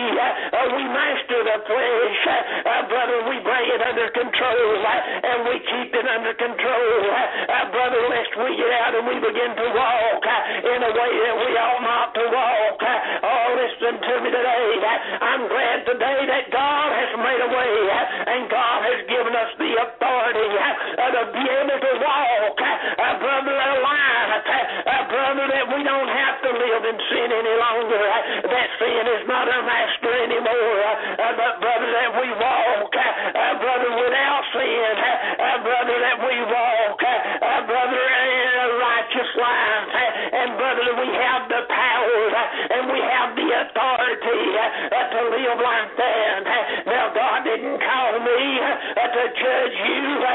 we master the flesh. Brother, we bring it under control, and we keep it under control. Brother, lest we get out and we begin to walk in a way that we ought not to walk. Oh, listen to me today. I'm glad today that God has made a way, and God has given us the authority to be able to walk, brother, alive. Brother, that we don't have to live in sin any longer. That sin is not our master anymore. But brother, that we walk, brother, without sin. Brother, that we walk, brother, in a righteous life. And brother, we have the power and we have the authority to live like that. Now, God didn't call me to judge you or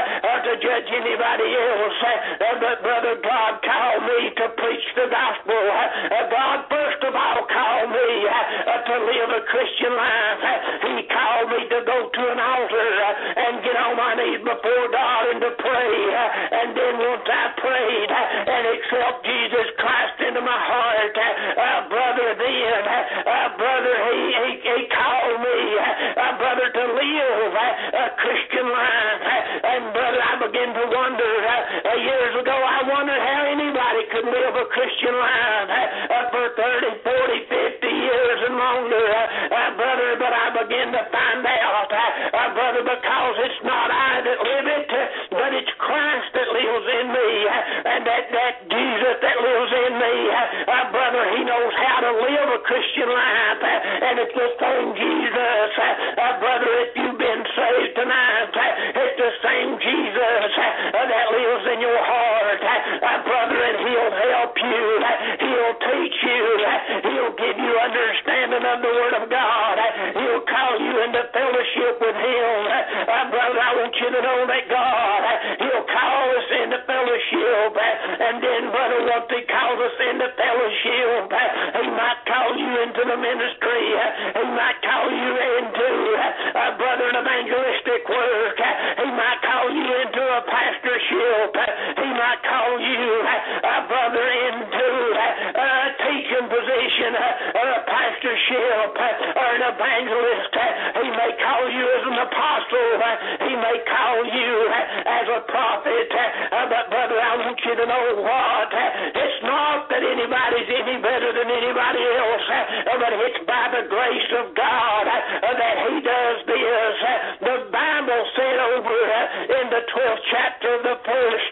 to judge anybody else. But, Brother, God called me to preach the gospel. God, first of all, called me to live a Christian life. He called me to go to an altar and get on my knees before God and to pray. And then once I prayed and accept Jesus Christ into my heart, brother, then, brother, he called me, brother, to live a Christian life. And, brother, I began to wonder, years ago, I wondered how anybody could live a Christian life for 30, 40, 50 years and longer, brother, but I began to find out, brother, because it's not I that live it, but it's Christ that lives in me, and that Jesus that lives in me, brother, he knows how to live a Christian life, and it's the same Jesus, brother, if you've been saved tonight, it's the same Jesus that lives in your heart, brother, and he'll help you, he'll teach you, he'll give you understanding of the Word of God, he'll call you into fellowship with him, brother, I want you to know that God, he'll call us into fellowship, and then, brother, once he calls us into fellowship, he might call you into the ministry, he might call you into, brother, an evangelistic work, he might call you into a pastorship, he might call you, brother, into a teaching position, or a pastorship, or an evangelist, he may call you as an apostle, he may call you as a prophet, but, brother, I want you to know what, it's not that anybody's any better than anybody else, but it's by the grace of God that he does this. The Bible said over in the 12th chapter of the first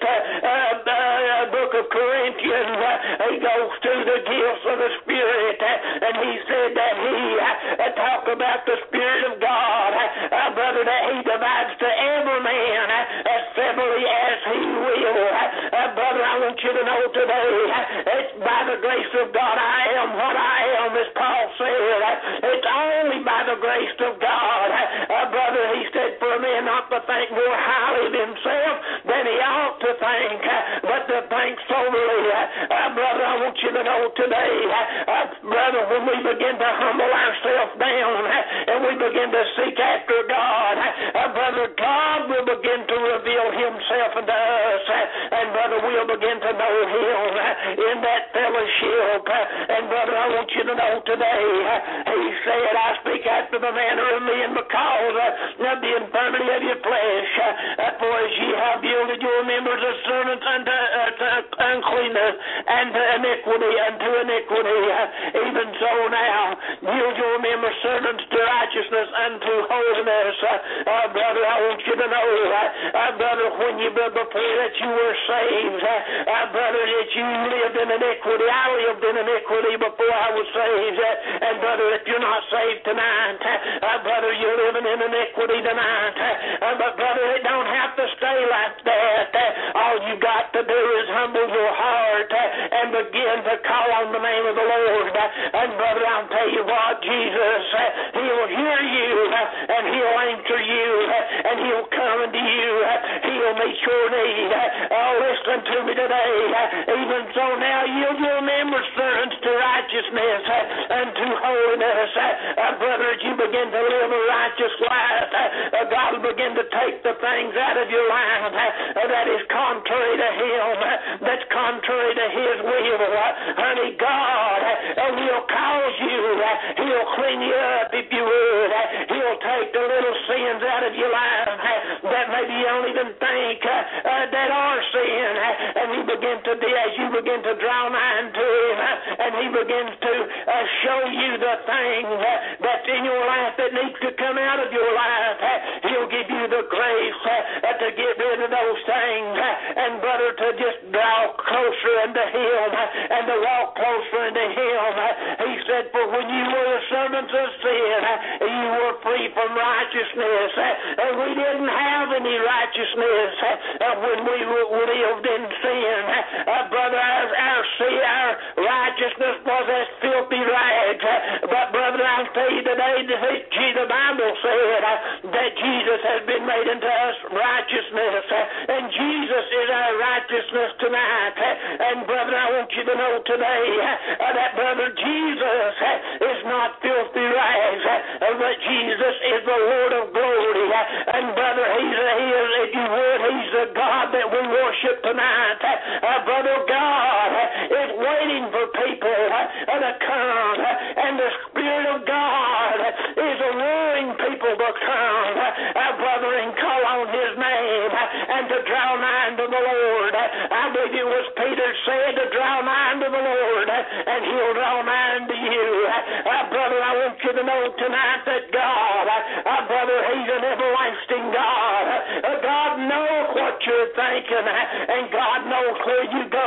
book of Corinthians, he goes through the gifts of the Spirit, and he said that he talked about the Spirit of God, brother, that he divides to every man as severally as he will. Brother, I want you to know today, it's by the grace of God I am what I am, as Paul said. It's only by the grace of God. Brother, he said, for a man not to think more highly of himself than he ought to think, but to think soberly. Brother, I want you to know today, brother, when we begin to humble ourselves down and we begin to seek after God, brother, God will begin to reveal himself unto us, and brother, we'll begin to know him in that fellowship. And brother, I want you to know today, he said, I speak after the manner of men because of the infirmity of your flesh, for as ye have yielded your members as servants unto uncleanness and to iniquity, even so now yield your members servants to righteousness unto holiness. Brother, I want you to know, brother, when you before that you were saved, brother, that you lived in iniquity. I lived in iniquity before I was saved, and brother, if you're not saved tonight, brother, you're living in iniquity tonight, but brother, it don't have to stay like that. All you got to do is humble your heart and begin to call on the name of the Lord, and brother, I'll tell you what, Jesus, he'll hear you, and he'll answer you, and he'll come unto you, he'll meet your need. Listen to me today, even so now yield your members servants to righteousness and to holiness. Brother, as you begin to live a righteous life, God will begin to take the things out of your life that is contrary to him, that's contrary to his will. Honey, God will cause you, he'll clean you up if you would, he'll take the little sins out of your life that maybe you don't even think that are sin, and he begins to, as you begin to draw nigh to him, and he begins to show you the thing that's in your life that needs to come out of your life. He'll give you the grace to get rid of those things, and brother, to just draw closer unto him and to walk closer unto him. He said, for when you were servants of sin, you were free from righteousness. We didn't have any righteousness when we lived in sin. Brother, our righteousness was as filthy rags. But brother, I'll tell you today that the Bible said that Jesus has been made unto us righteousness, and Jesus is our righteousness tonight. And brother, I want you to know today that brother, Jesus is not filthy rags, but Jesus is the Lord of glory. And brother, he's if you would, he's the God that we worship tonight. Brother, God is waiting for people to come, and the Spirit of God is alluring people to come, brother, and call on His name and to draw nigh unto the Lord. I believe it was Peter said to draw nigh unto the Lord, and He'll draw nigh unto you. Brother, I want you to know tonight that God, brother, He's an everlasting God. God knows what you're thinking, and God knows where you go.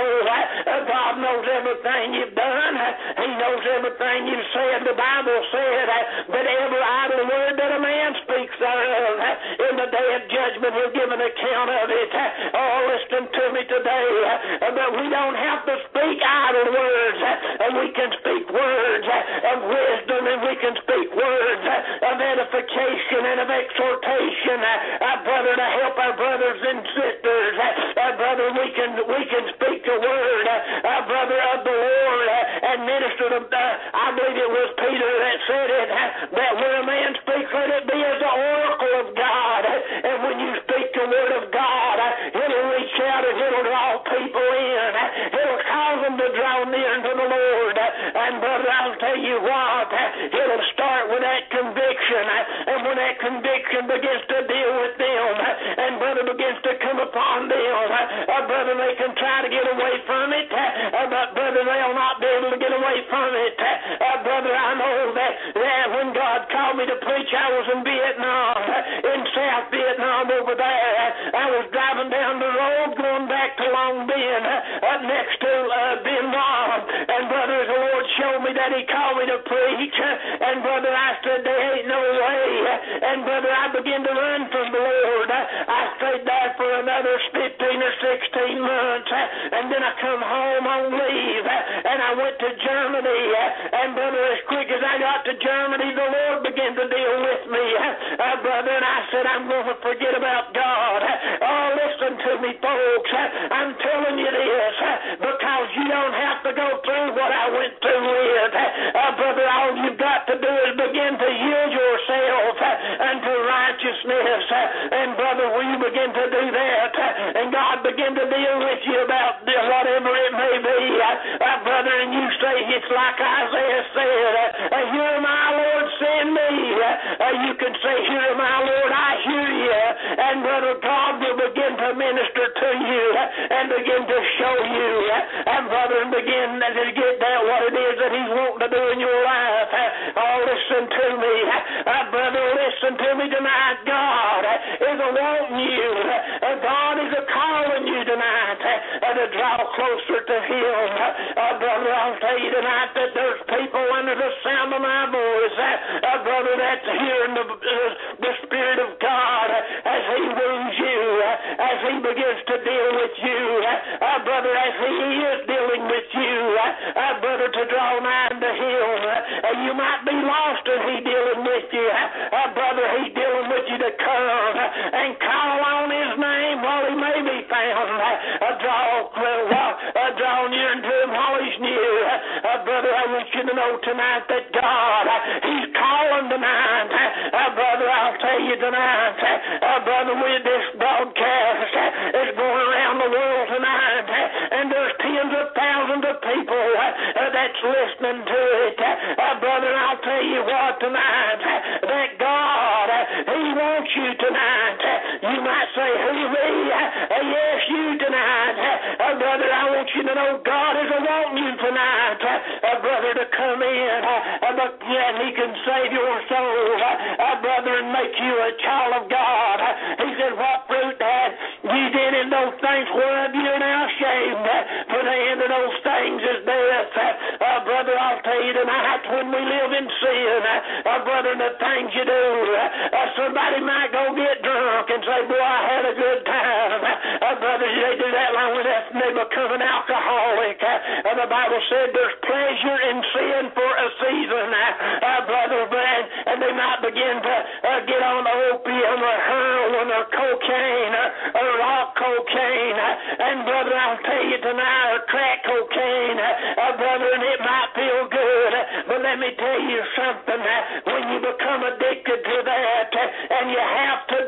God knows everything you've done. He knows everything you've said. The Bible said that every idle word that a man speaks thereof, in the day of judgment he'll give an account of it. Oh, listen to me today. But we don't have to speak idle words. We can speak words of wisdom, and we can speak words of edification and of exhortation, brother, to help our brothers and sisters. Brother, we can speak the word, brother, of the Lord, and minister to, I believe it was Peter that said it, that when a man speaks, let it be as the oracle of God. And when you speak the word of God, it'll reach out and it'll draw people in. It'll cause them to draw near to the Lord. And brother, I'll tell you what, it'll start with that conviction. And when that conviction begins to deal with them, and brother, begins to come upon them, brother, they can try to get away from it, but brother, they'll not be able to get away from it. Brother, I know that when God called me to preach, I was in Vietnam, in South Vietnam over there. I was driving down the road going back to Long Binh, next to Bien Hoa, and brother, the Lord showed me that He called me to preach, and brother, I said, there ain't no way, and brother, I began to run from the Lord. I stayed there for another 15 or 16 months, and then I come home on leave, and I went to Germany, and brother, as quick as I got to Germany, the Lord began to deal with me, brother, and I said, I'm going to forget about God. Oh, listen to me, folks, I'm telling you this, because you don't have to go through what I went through with, brother, all you've got to do is begin to yield yourself unto righteousness, and brother, will you begin to do that, and God begin to deal with you about whatever it may be, brother, and you say, it's like Isaiah said, here am I, Lord, send me. You can say, here am I, Lord, I hear you, and brother, God will begin to minister to you, and begin to show you, and brother, and begin to get that what it is that He's wanting to do in your life. Oh, listen to me, brother, listen to me tonight. God is wanting you. God is calling you tonight to draw closer to Him. Brother, I'll tell you tonight that there's people under the sound of my voice, brother, that's hearing the Spirit of God as He wounds you, as He begins to deal with you, brother, as He is dealing with you, brother, to draw nigh to Him. You might be lost and He dealing with you, brother, He's dealing with you to come and call on His name while He may be found. Draw near unto Him while He's near. Brother, I want you to know tonight that God, He's calling tonight. Brother, I'll tell you tonight, brother, with this broadcast is going around the world tonight, and there's tens of thousands of people that's listening to it. Brother, I'll tell you what tonight, that God, He wants you tonight. You might say, who, me? Yes, you tonight. Brother, I want you to know God is wanting you tonight, brother, to come in, and He can save your soul, brother, and make you a child of God. He said, what fruit that ye did in those things whereof you are now ashamed, for the end of those things is death. Brother, I'll tell you tonight, when we live in sin, brother, the things you do, somebody might go get drunk and say, boy, I had a good time. Brother, they do that long enough and they become an alcoholic. The Bible said there's pleasure in sin for a season, brother, and they might begin to get on opium or heroin or cocaine or rock cocaine, and brother, I'll tell you tonight, or crack cocaine, brother, and it might feel good, but let me tell you something, when you become addicted to that, and you have to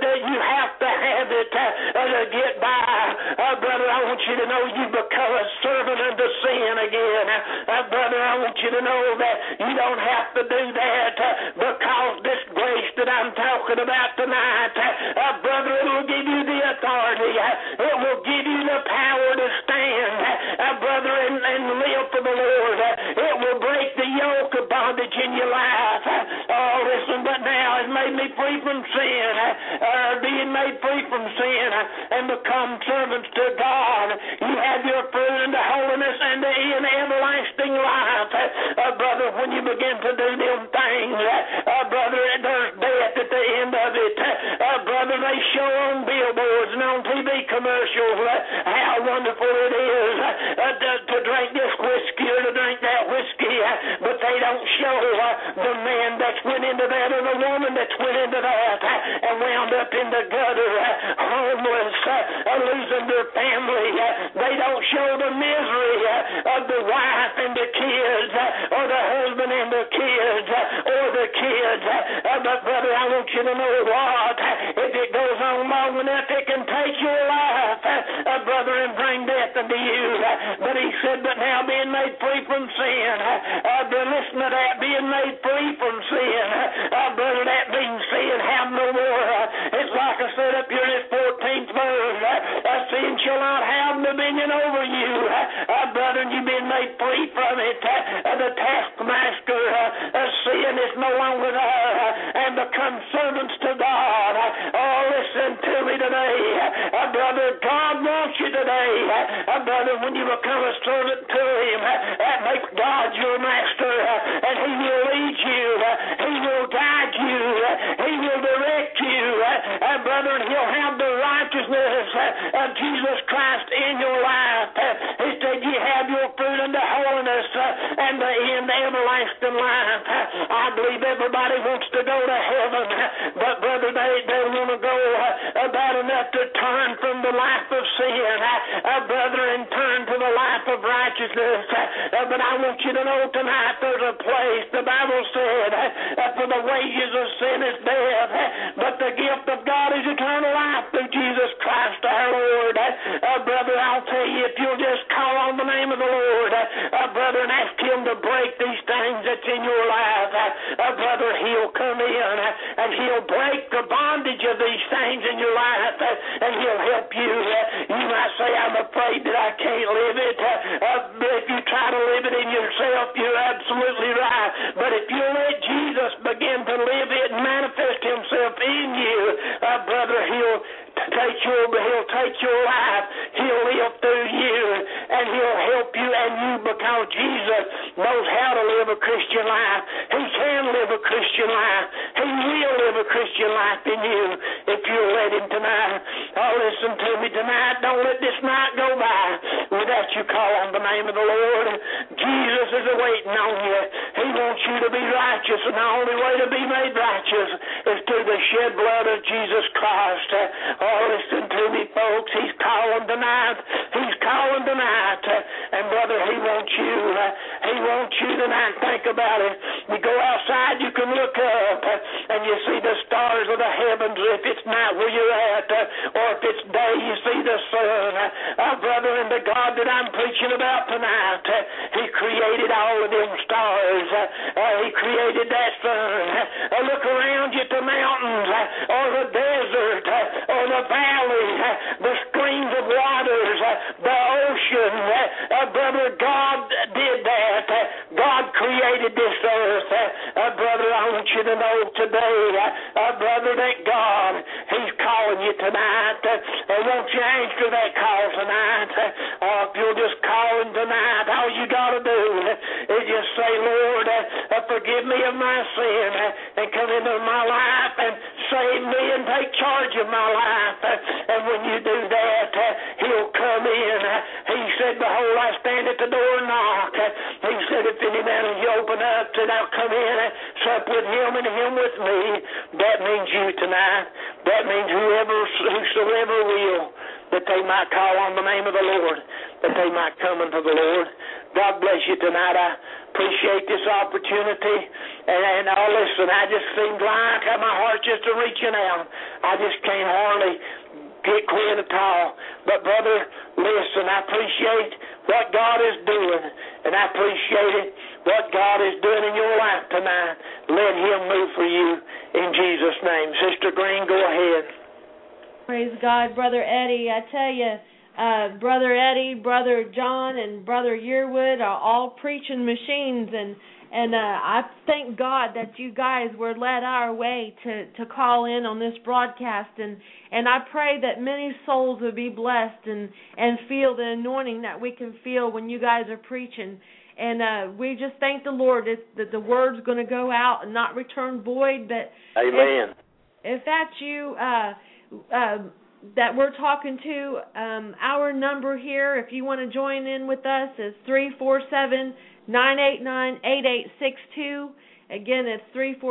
have it to get by, brother, I want you to know you become a servant unto sin again. Brother, I want you to know that you don't have to do that because this grace that I'm talking about tonight, brother, it will give you the authority. It will give you the power to stand, brother, and live for the Lord. It will break the yoke of bondage in your life. Oh, listen, but now it's made me free from sin, being made free from sin, and become servants to God. You have your fruit into holiness and in everlasting life. Brother, when you begin to do them things, brother, there's death at the end of it. Brother, they show on billboards and on TV commercials how wonderful it is to drink this whiskey or to drink that whiskey, but they don't show the man that's went into that or the woman that's went into that and wound up in the gutter, homeless, losing their family. They don't show the misery of the wife and the kids, or the husband and the kids, or the kids. But brother, I want you to know what? If it goes on long enough, it can take your life, brother, and bring death unto you. But he said, but now being made free from sin, listen to that, being made free from sin, brother, that means sin have no more. It's like I said up here in this 14th verse, sin shall not have dominion over you, brother, and you've been made free from it. The taskmaster, sin is no longer there, and become servants to God. Oh, listen to me today, brother, God wants you today, brother, when you become a servant to Him, that makes God your master, and He will lead you, He will guide you, He will direct you, brother, and He'll have the righteousness of Jesus Christ in your life. He said you have your fruit unto holiness and the end everlasting life. I believe everybody wants to go to heaven, but brother, they want to go about enough to turn from the life of sin, brother, and turn to the life of righteousness. But I want you to know tonight there's a place, the Bible said, for the wages of sin is death, but the gift of God is eternal life through Jesus Christ our Lord. Brother, I'll tell you, if you'll just call on the name of the Lord, brother, and ask Him to break these things that's in your life, brother, He'll come in and He'll break the bondage of these things in your life, and He'll help you. You might say, I'm afraid that I can't live it. If you try to live it in yourself, you're absolutely right. But if you let Jesus begin to live it and manifest Himself in you, brother, He'll take your life. He'll live through you, and He'll help you and you, because Jesus knows how to live a Christian life. He can live a Christian life. He will live a Christian life in you if you'll let Him tonight. Oh, listen to me tonight. Don't let this night go by without you call on the name of the Lord. Jesus is waiting on you. He wants you to be righteous, and the only way to be made righteous is through the shed blood of Jesus Christ. Oh, listen to me, folks. He's calling tonight. He's calling tonight. And brother, He wants you. He wants you tonight. Think about it. You go outside, you can look up, and you see the stars of the heavens if it's night where you're at, or if it's day, you see the sun. Brother, and the God that I'm preaching about tonight, He created all of them stars. He created that sun. Look around you at the mountains, or the desert, or the valley, the streams of waters, the ocean. Brother, God did that. God created this earth. Brother, I want you to know today, brother, that God, He's calling you tonight. Won't you answer that call tonight? If you'll just call Him tonight, all you got to do is just say, Lord, forgive me of my sin and come into my life and save me and take charge of my life. And when you do that, He'll come in. He said, behold, I stand at the door and knock. He said, if any man will open up, then I'll come in and sup with him and him with me. That means you tonight. That means whosoever will, that they might call on the name of the Lord, that they might come unto the Lord. God bless you tonight. I appreciate this opportunity. And listen, I just seemed like my heart's just reaching out. I just can't hardly get quit at all. But, brother, listen, I appreciate what God is doing, and I appreciate what God is doing in your life tonight. Let Him move for you in Jesus' name. Sister Green, go ahead. Praise God, Brother Eddie. I tell you, Brother Eddie, Brother John, and Brother Yearwood are all preaching machines, and I thank God that you guys were led our way to call in on this broadcast, and I pray that many souls will be blessed and feel the anointing that we can feel when you guys are preaching. And we just thank the Lord that the word's going to go out and not return void. But amen. If that's you that we're talking to, our number here, if you want to join in with us, is 347-989-8862. Again, it's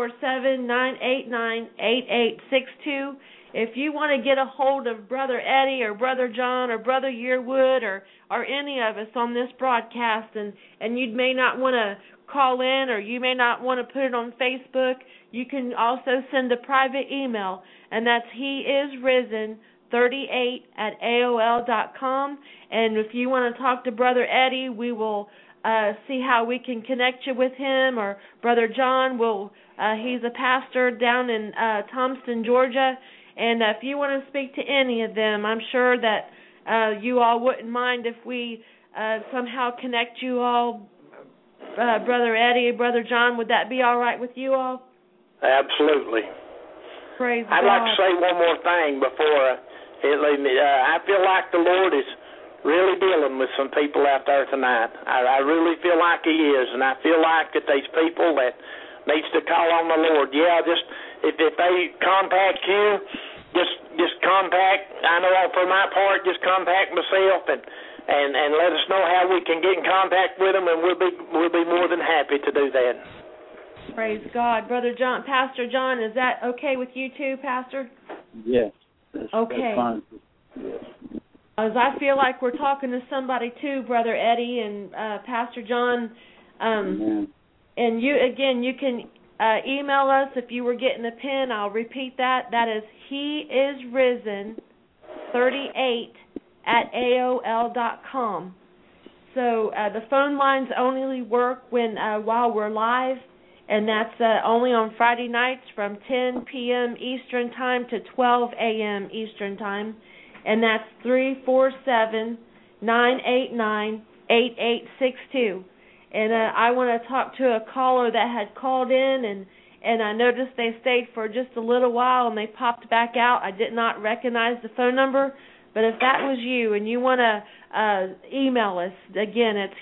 347-989-8862. If you want to get a hold of Brother Eddie or Brother John or Brother Yearwood or any of us on this broadcast, and you may not want to call in or you may not want to put it on Facebook, you can also send a private email, and that's heisrisen38@aol.com. And if you want to talk to Brother Eddie, we will see how we can connect you with him, or Brother John he's a pastor down in Thompson, Georgia. And if you want to speak to any of them, I'm sure that you all wouldn't mind if we somehow connect you all. Brother Eddie, Brother John, would that be all right with you all? Absolutely. Praise I'd God. like to say one more thing before it leaves me. I feel like the Lord is really dealing with some people out there tonight. I really feel like He is, and I feel like that there's people that needs to call on the Lord. Yeah, just if they contact you, just contact. I know for my part, just contact myself and let us know how we can get in contact with them, and we'll be more than happy to do that. Praise God. Brother John, Pastor John, is that okay with you too, Pastor? Yes. That's fine. Yes. As I feel like we're talking to somebody too, Brother Eddie and Pastor John. Amen. And you can email us if you were getting a pen. I'll repeat that. That is heisrisen38@aol.com. So the phone lines only work while we're live, and that's only on Friday nights from 10 p.m. Eastern Time to 12 a.m. Eastern Time, and that's 347-989-8862. And I want to talk to a caller that had called in, and I noticed they stayed for just a little while, and they popped back out. I did not recognize the phone number, but if that was you and you want to email us, again, it's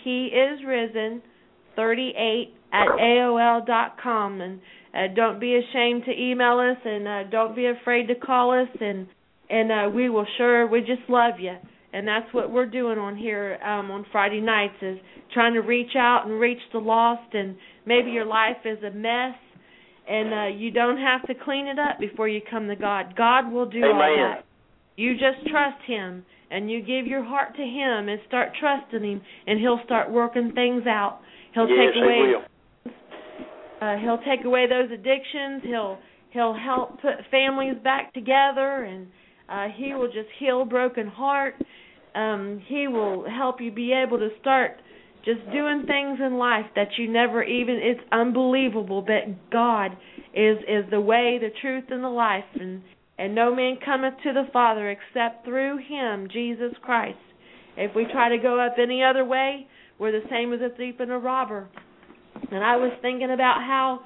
heisrisen38@aol.com. And don't be ashamed to email us, and don't be afraid to call us, and we just love you. And that's what we're doing on here on Friday nights, is trying to reach out and reach the lost. And maybe your life is a mess, and you don't have to clean it up before you come to God. God will do all that. You just trust Him, and you give your heart to Him and start trusting Him, and He'll start working things out. He'll take away those addictions. He'll help put families back together, and He will just heal a broken heart. He will help you be able to start just doing things in life that you never even, it's unbelievable, but God is the way, the truth, and the life, and no man cometh to the Father except through Him, Jesus Christ. If we try to go up any other way, we're the same as a thief and a robber. And I was thinking about how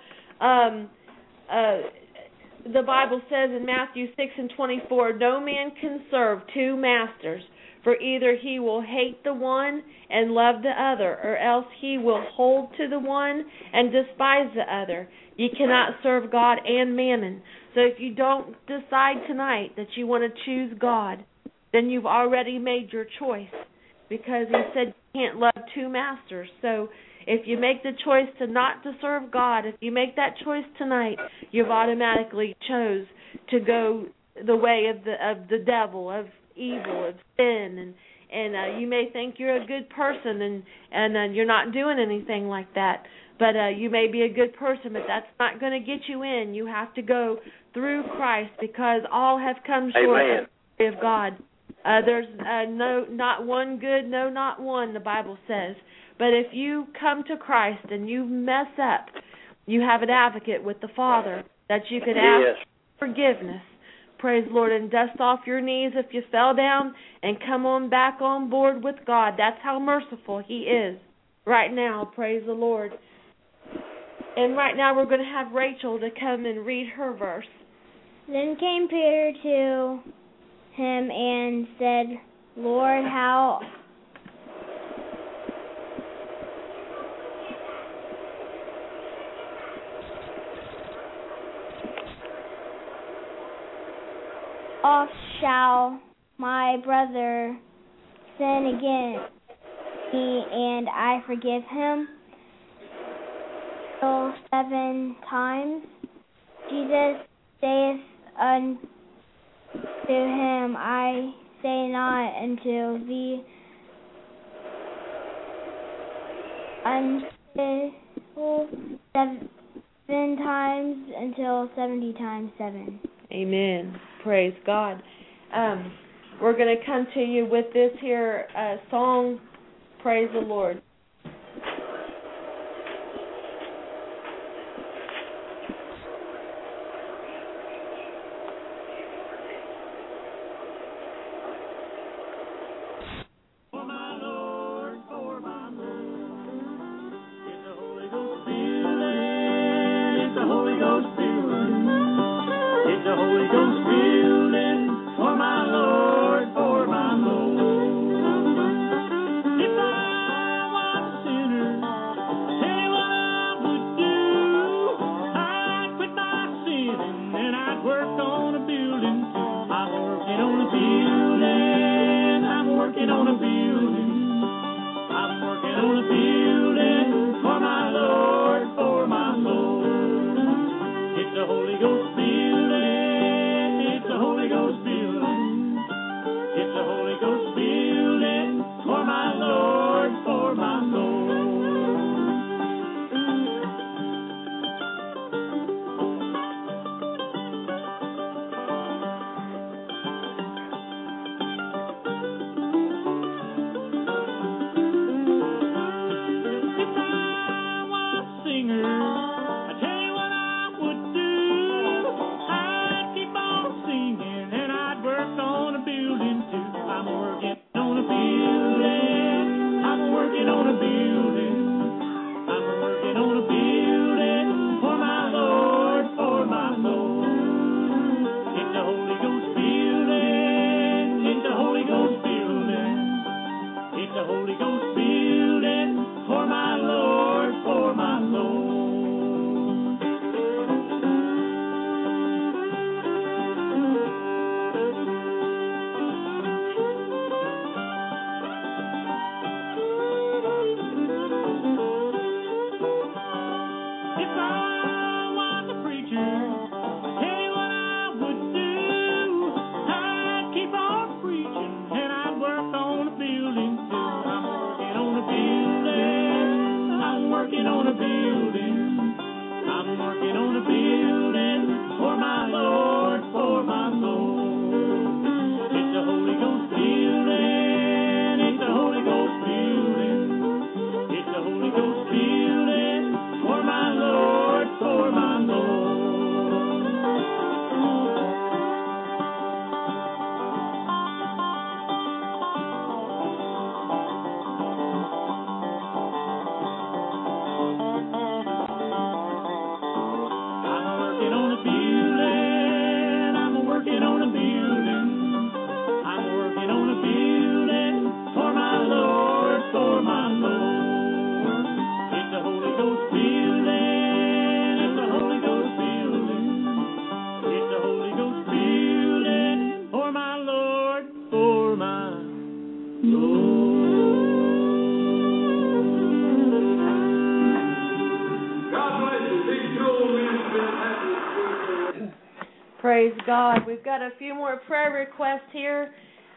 the Bible says in Matthew 6:24, no man can serve two masters, For either he will hate the one and love the other, or else he will hold to the one and despise the other. You cannot serve God and mammon. So if you don't decide tonight that you want to choose God, then you've already made your choice, because he said you can't love two masters. So if you make the choice to not to serve God, if you make that choice tonight, you've automatically chose to go the way of the devil, of evil, of sin, and you may think you're a good person, and you're not doing anything like that. But you may be a good person, but that's not going to get you in. You have to go through Christ, because all have come short of the glory of God. There's not one good, no, not one, the Bible says. But if you come to Christ and you mess up, you have an advocate with the Father that you can ask forgiveness. Praise the Lord, and dust off your knees if you fell down and come on back on board with God. That's how merciful he is right now. Praise the Lord. And right now we're going to have Rachel to come and read her verse. Then came Peter to him and said, Lord, how oft shall my brother sin against me, and I forgive him? Till 7 times. Jesus saith unto him, I say not unto thee, until 7 times, until 70 times 7. Amen. Praise God. We're going to come to you with this here song, Praise the Lord. On a Praise God. We've got a few more prayer requests here.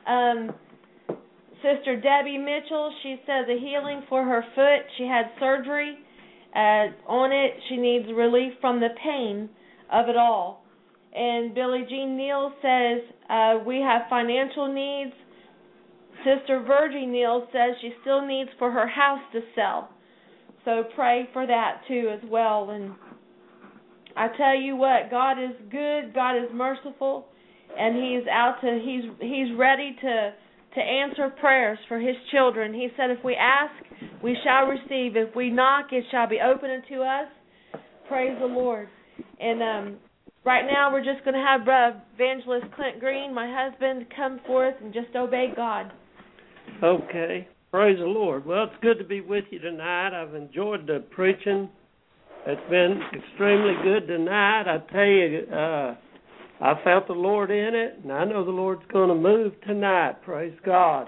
Sister Debbie Mitchell, she says a healing for her foot. She had surgery on it. She needs relief from the pain of it all. And Billie Jean Neal says we have financial needs. Sister Virgie Neal says she still needs for her house to sell. So pray for that too as well. And I tell you what, God is good, God is merciful, and He's ready to answer prayers for His children. He said, if we ask, we shall receive. If we knock, it shall be opened unto us. Praise the Lord. And right now we're just going to have Evangelist Clint Green, my husband, come forth and just obey God. Okay. Praise the Lord. Well, it's good to be with you tonight. I've enjoyed the preaching. It's been extremely good tonight. I tell you, I felt the Lord in it, and I know the Lord's going to move tonight. Praise God.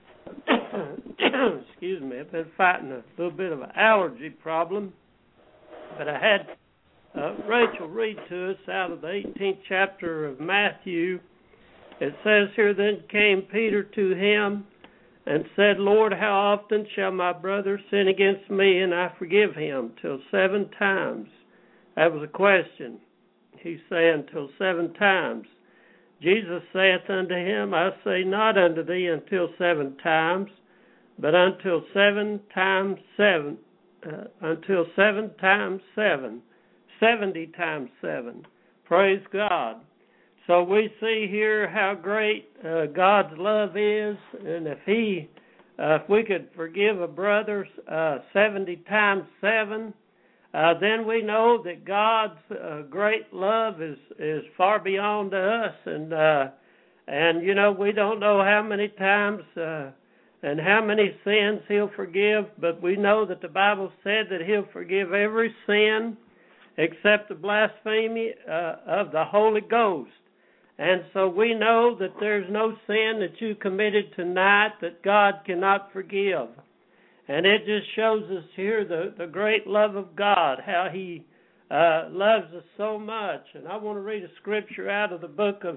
Excuse me. I've been fighting a little bit of an allergy problem, but I had Rachel read to us out of the 18th chapter of Matthew. It says here, then came Peter to him and said, Lord, how often shall my brother sin against me and I forgive him? Till 7 times. That was a question. He's saying, till 7 times. Jesus saith unto him, I say not unto thee until 7 times, but until 7 times 7. Until 7 times 7. 70 times 7. Praise God. So we see here how great God's love is, and if we could forgive a brother 70 times 7, then we know that God's great love is far beyond us, and you know, we don't know how many times and how many sins He'll forgive, but we know that the Bible said that He'll forgive every sin except the blasphemy of the Holy Ghost. And so we know that there's no sin that you committed tonight that God cannot forgive. And it just shows us here the great love of God, how He loves us so much. And I want to read a scripture out of the book of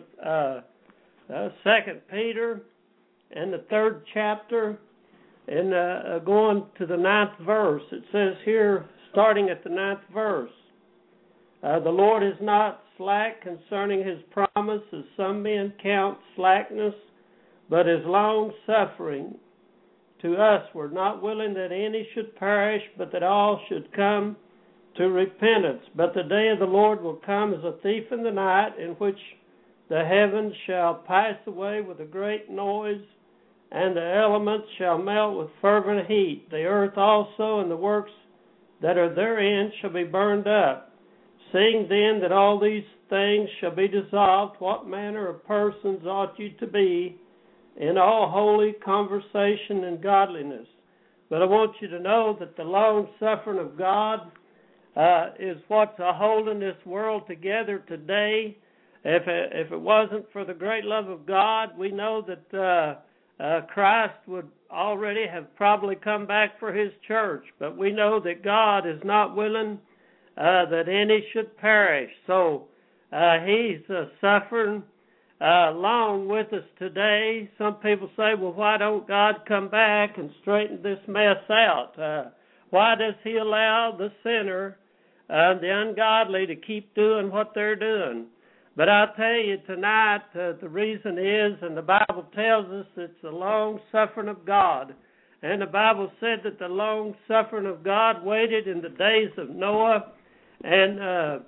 2 Peter in the 3rd chapter and going to the 9th verse. It says here, starting at the 9th verse, the Lord is not slack concerning His promise, as some men count slackness, but is long-suffering to us. We're not willing that any should perish, but that all should come to repentance. But the day of the Lord will come as a thief in the night, in which the heavens shall pass away with a great noise, and the elements shall melt with fervent heat. The earth also and the works that are therein shall be burned up. Seeing then that all these things shall be dissolved, what manner of persons ought you to be in all holy conversation and godliness? But I want you to know that the long-suffering of God is what's holding this world together today. If it wasn't for the great love of God, we know that Christ would already have probably come back for His church. But we know that God is not willing that any should perish. So He's suffering along with us today. Some people say, well, why don't God come back and straighten this mess out? Why does He allow the sinner, the ungodly, to keep doing what they're doing? But I'll tell you tonight, the reason is, and the Bible tells us, it's the long-suffering of God. And the Bible said that the long-suffering of God waited in the days of Noah. And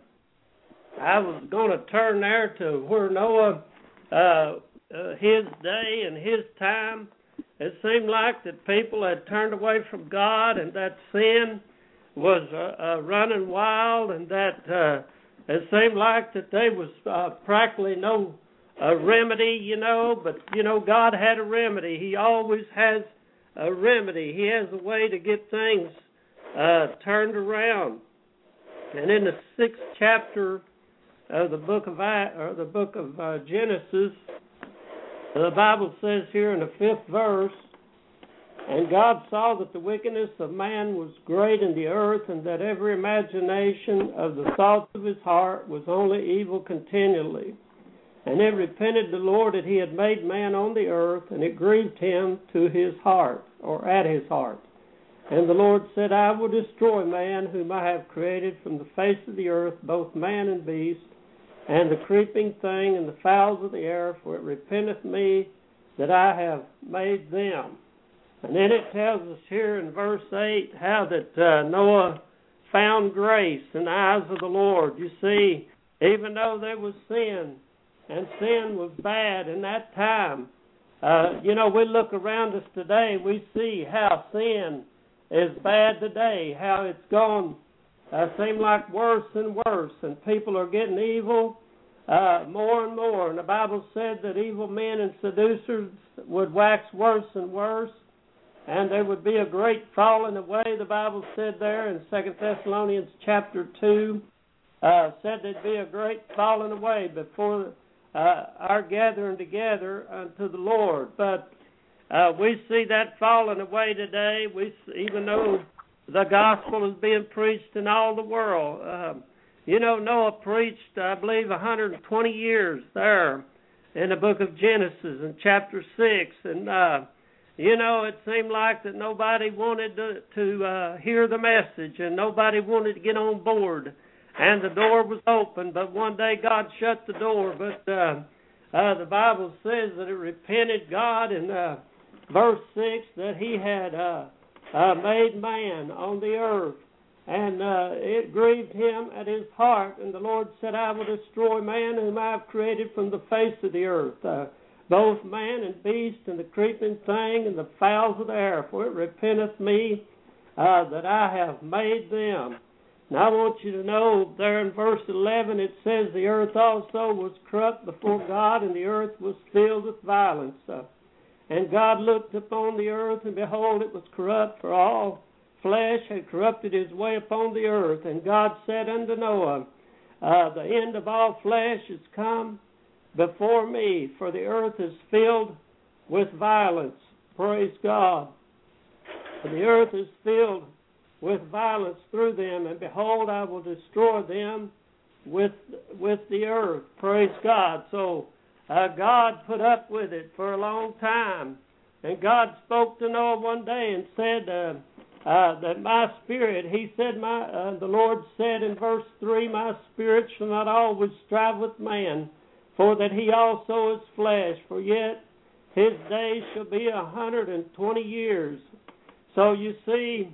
I was going to turn there to where Noah, his day and his time, it seemed like that people had turned away from God and that sin was running wild, and that it seemed like that there was practically no remedy, you know. But, you know, God had a remedy. He always has a remedy. He has a way to get things turned around. And in the 6th chapter of the book of Genesis, the Bible says here in the 5th verse, and God saw that the wickedness of man was great in the earth, and that every imagination of the thoughts of his heart was only evil continually. And it repented the Lord that he had made man on the earth, and it grieved him to his heart, or at his heart. And the Lord said, I will destroy man whom I have created from the face of the earth, both man and beast, and the creeping thing and the fowls of the air, for it repenteth me that I have made them. And then it tells us here in verse 8 how that Noah found grace in the eyes of the Lord. You see, even though there was sin, and sin was bad in that time, we look around us today, we see how sin is bad today, how it's gone, seem like worse and worse, and people are getting evil more and more. And the Bible said that evil men and seducers would wax worse and worse, and there would be a great falling away. The Bible said there in 2 Thessalonians chapter 2, said there'd be a great falling away before our gathering together unto the Lord. But we see that falling away today. Even though the gospel is being preached in all the world. Noah preached, I believe, 120 years there in the book of Genesis in chapter 6. And, it seemed like that nobody wanted to hear the message, and nobody wanted to get on board. And the door was open, but one day God shut the door. But the Bible says that it repented God in verse 6 that he had made man on the earth. And it grieved him at his heart. And the Lord said, I will destroy man whom I have created from the face of the earth, both man and beast and the creeping thing and the fowls of the air. For it repenteth me that I have made them. Now I want you to know there in verse 11 it says the earth also was corrupt before God, and the earth was filled with violence. And God looked upon the earth, and behold, it was corrupt, for all flesh had corrupted his way upon the earth. And God said unto Noah, the end of all flesh is come before me, for the earth is filled with violence. Praise God. For the earth is filled with violence through them, and behold, I will destroy them with the earth. Praise God. So God put up with it for a long time. And God spoke to Noah one day and said that my spirit, he said, the Lord said in verse 3, my spirit shall not always strive with man, for that he also is flesh, for yet his days shall be 120 years. So you see,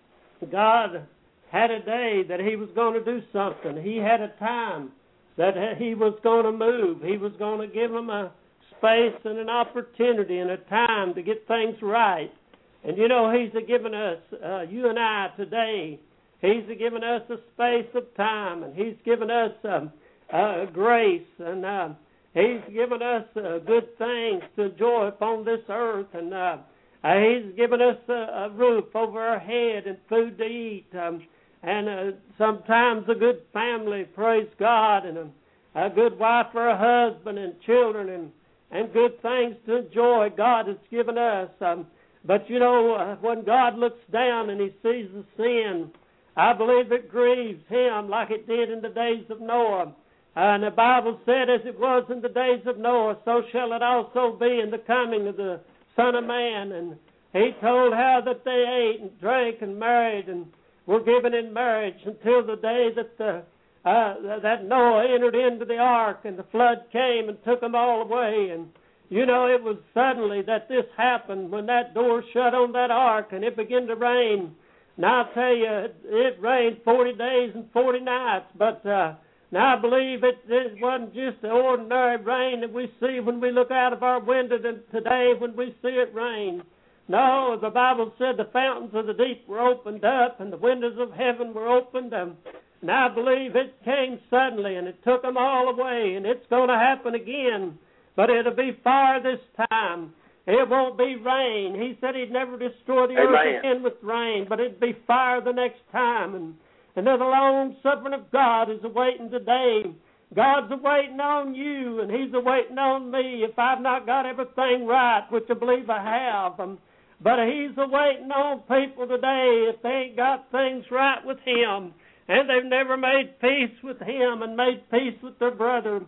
God had a day that he was going to do something. He had a time that he was going to move. He was going to give them a space and an opportunity and a time to get things right. And he's given us, you and I today, he's given us a space of time, and he's given us grace, and he's given us good things to enjoy upon this earth, and he's given us a roof over our head and food to eat, and sometimes a good family, praise God, and a good wife or a husband and children, and good things to enjoy God has given us. But when God looks down and he sees the sin, I believe it grieves him like it did in the days of Noah. And the Bible said, as it was in the days of Noah, so shall it also be in the coming of the Son of Man. And he told how that they ate and drank and married and were given in marriage until the day that Noah entered into the ark and the flood came and took them all away. And it was suddenly that this happened when that door shut on that ark and it began to rain. Now I'll tell you, it rained 40 days and 40 nights, but now I believe it wasn't just the ordinary rain that we see when we look out of our window today when we see it rain. No, the Bible said the fountains of the deep were opened up and the windows of heaven were opened. And I believe it came suddenly and it took them all away, and it's going to happen again. But it'll be fire this time. It won't be rain. He said he'd never destroy the earth again with rain, but it'd be fire the next time. And the long suffering of God is awaiting today. God's awaiting on you, and he's awaiting on me if I've not got everything right, which I believe I have. But he's awaiting on people today if they ain't got things right with him, and they've never made peace with him and made peace with their brother.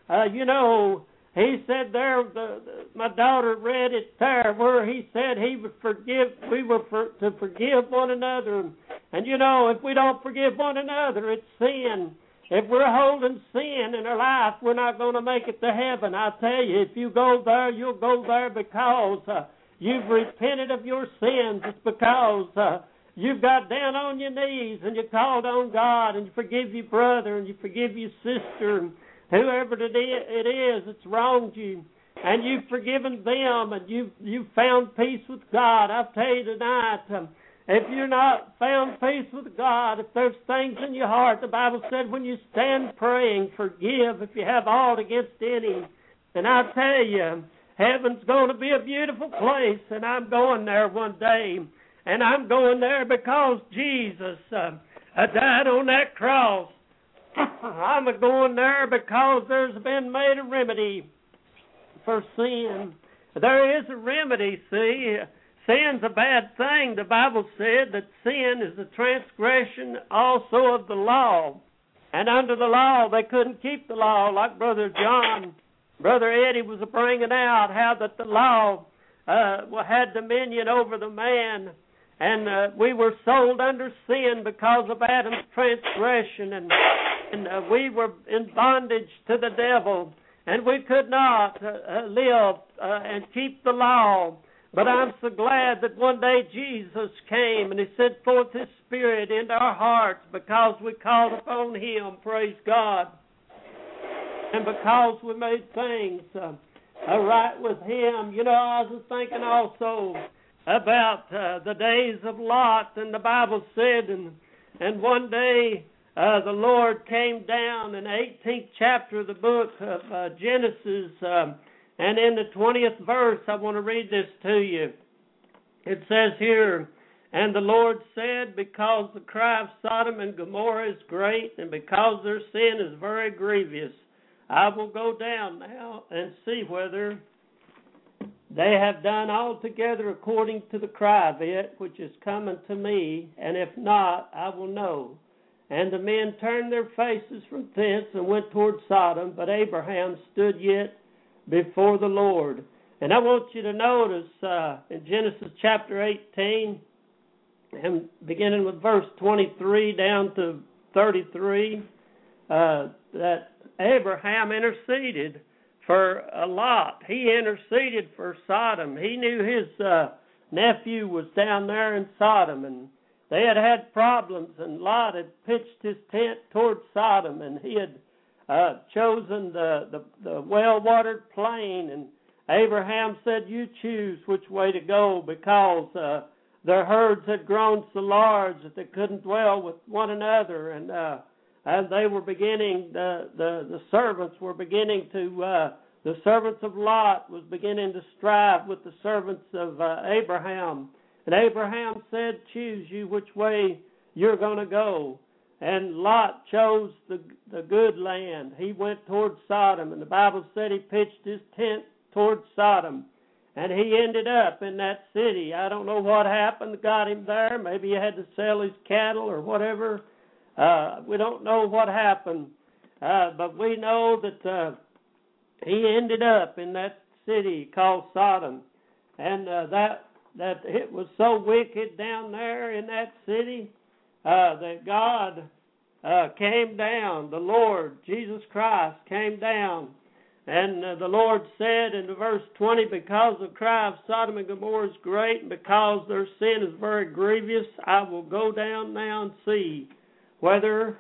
You know, he said there, my daughter read it there, where he said he would forgive, we were to forgive one another. And you know, if we don't forgive one another, it's sin. If we're holding sin in our life, we're not going to make it to heaven. I tell you, if you go there, you'll go there because you've repented of your sins. It's because you've got down on your knees and you called on God and you forgive your brother and you forgive your sister and whoever it is that's wronged you. And you've forgiven them and you've found peace with God. I'll tell you tonight, if you're not found peace with God, if there's things in your heart, the Bible said when you stand praying, forgive if you have aught against any. And I'll tell you, heaven's going to be a beautiful place, and I'm going there one day. And I'm going there because Jesus died on that cross. I'm going there because there's been made a remedy for sin. There is a remedy, see. Sin's a bad thing. The Bible said that sin is the transgression also of the law. And under the law, they couldn't keep the law, like Brother Eddie was bringing out, how that the law had dominion over the man. And we were sold under sin because of Adam's transgression. And we were in bondage to the devil. And we could not live and keep the law. But I'm so glad that one day Jesus came and He sent forth His Spirit into our hearts because we called upon Him, praise God. And because we made things right with Him. You know, I was thinking also about the days of Lot, and the Bible said, and one day the Lord came down in the 18th chapter of the book of Genesis, and in the 20th verse, I want to read this to you. It says here, and the Lord said, because the cry of Sodom and Gomorrah is great, and because their sin is very grievous, I will go down now and see whether they have done altogether according to the cry of it, which is coming to me, and if not, I will know. And the men turned their faces from thence and went toward Sodom, but Abraham stood yet before the Lord. And I want you to notice in Genesis chapter 18, and beginning with verse 23 down to 33, that Abraham interceded for Lot. He interceded for Sodom. He knew his nephew was down there in Sodom, and they had problems, and Lot had pitched his tent towards Sodom, and he had chosen the well-watered plain, and Abraham said, you choose which way to go, because their herds had grown so large that they couldn't dwell with one another, and they were beginning, the servants were beginning to, the servants of Lot was beginning to strive with the servants of Abraham, and Abraham said, choose you which way you're going to go. And Lot chose the good land. He went toward Sodom, and the Bible said he pitched his tent toward Sodom. And he ended up in that city. I don't know what happened that got him there. Maybe he had to sell his cattle or whatever. We don't know what happened. But we know that he ended up in that city called Sodom. And that it was so wicked down there in that city that God came down, the Lord, Jesus Christ, came down. And the Lord said in verse 20, because the cry of Sodom and Gomorrah is great, and because their sin is very grievous, I will go down now and see whether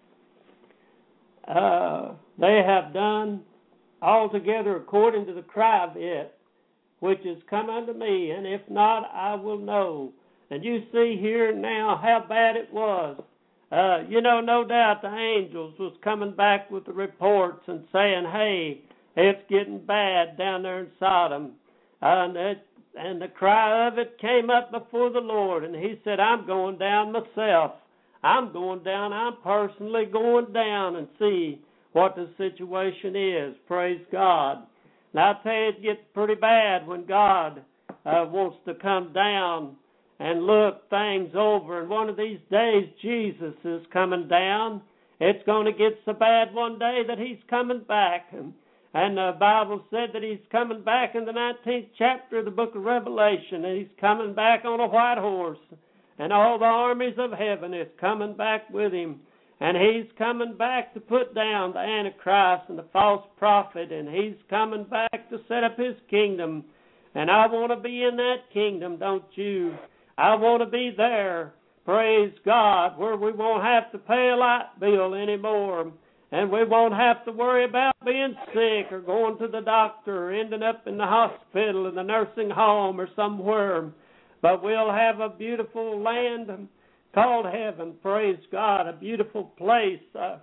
they have done altogether according to the cry of it, which is come unto me, and if not, I will know. And you see here now how bad it was. No doubt the angels was coming back with the reports and saying, hey, it's getting bad down there in Sodom. And the cry of it came up before the Lord, and He said, I'm going down myself. I'm going down. I'm personally going down and see what the situation is. Praise God. Now, I tell you, it gets pretty bad when God wants to come down and look things over. And one of these days, Jesus is coming down, It's going to get so bad one day that he's coming back. And the Bible said that he's coming back in the 19th chapter of the book of Revelation. And he's coming back on a white horse. And all the armies of heaven is coming back with him. And he's coming back to put down the Antichrist and the false prophet. And he's coming back to set up his kingdom. And I want to be in that kingdom, don't you? I want to be there, praise God, where we won't have to pay a light bill anymore. And we won't have to worry about being sick or going to the doctor or ending up in the hospital, in the nursing home or somewhere. But we'll have a beautiful land called heaven, praise God, a beautiful place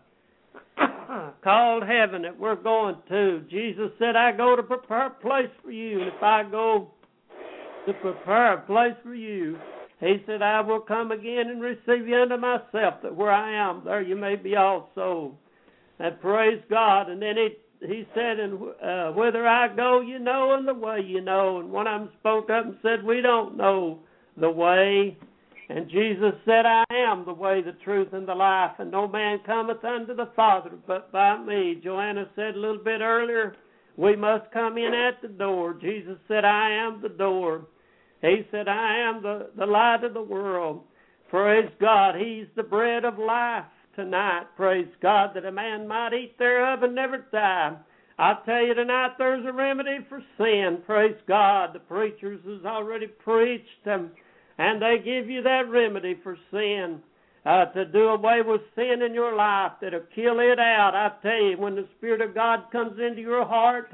called heaven that we're going to. Jesus said, I go to prepare a place for you. And if I go to prepare a place for you, he said, I will come again and receive you unto myself, that where I am, there you may be also. And praise God. And then he said, and whither I go, you know, and the way you know. And one of them spoke up and said, we don't know the way. And Jesus said, I am the way, the truth, and the life, and no man cometh unto the Father but by me. Joanna said a little bit earlier, we must come in at the door. Jesus said, I am the door. He said, I am the light of the world. Praise God. He's the bread of life tonight. Praise God, that a man might eat thereof and never die. I tell you tonight, there's a remedy for sin. Praise God. The preachers has already preached and they give you that remedy for sin, to do away with sin in your life, that'll kill it out. I tell you, when the Spirit of God comes into your heart,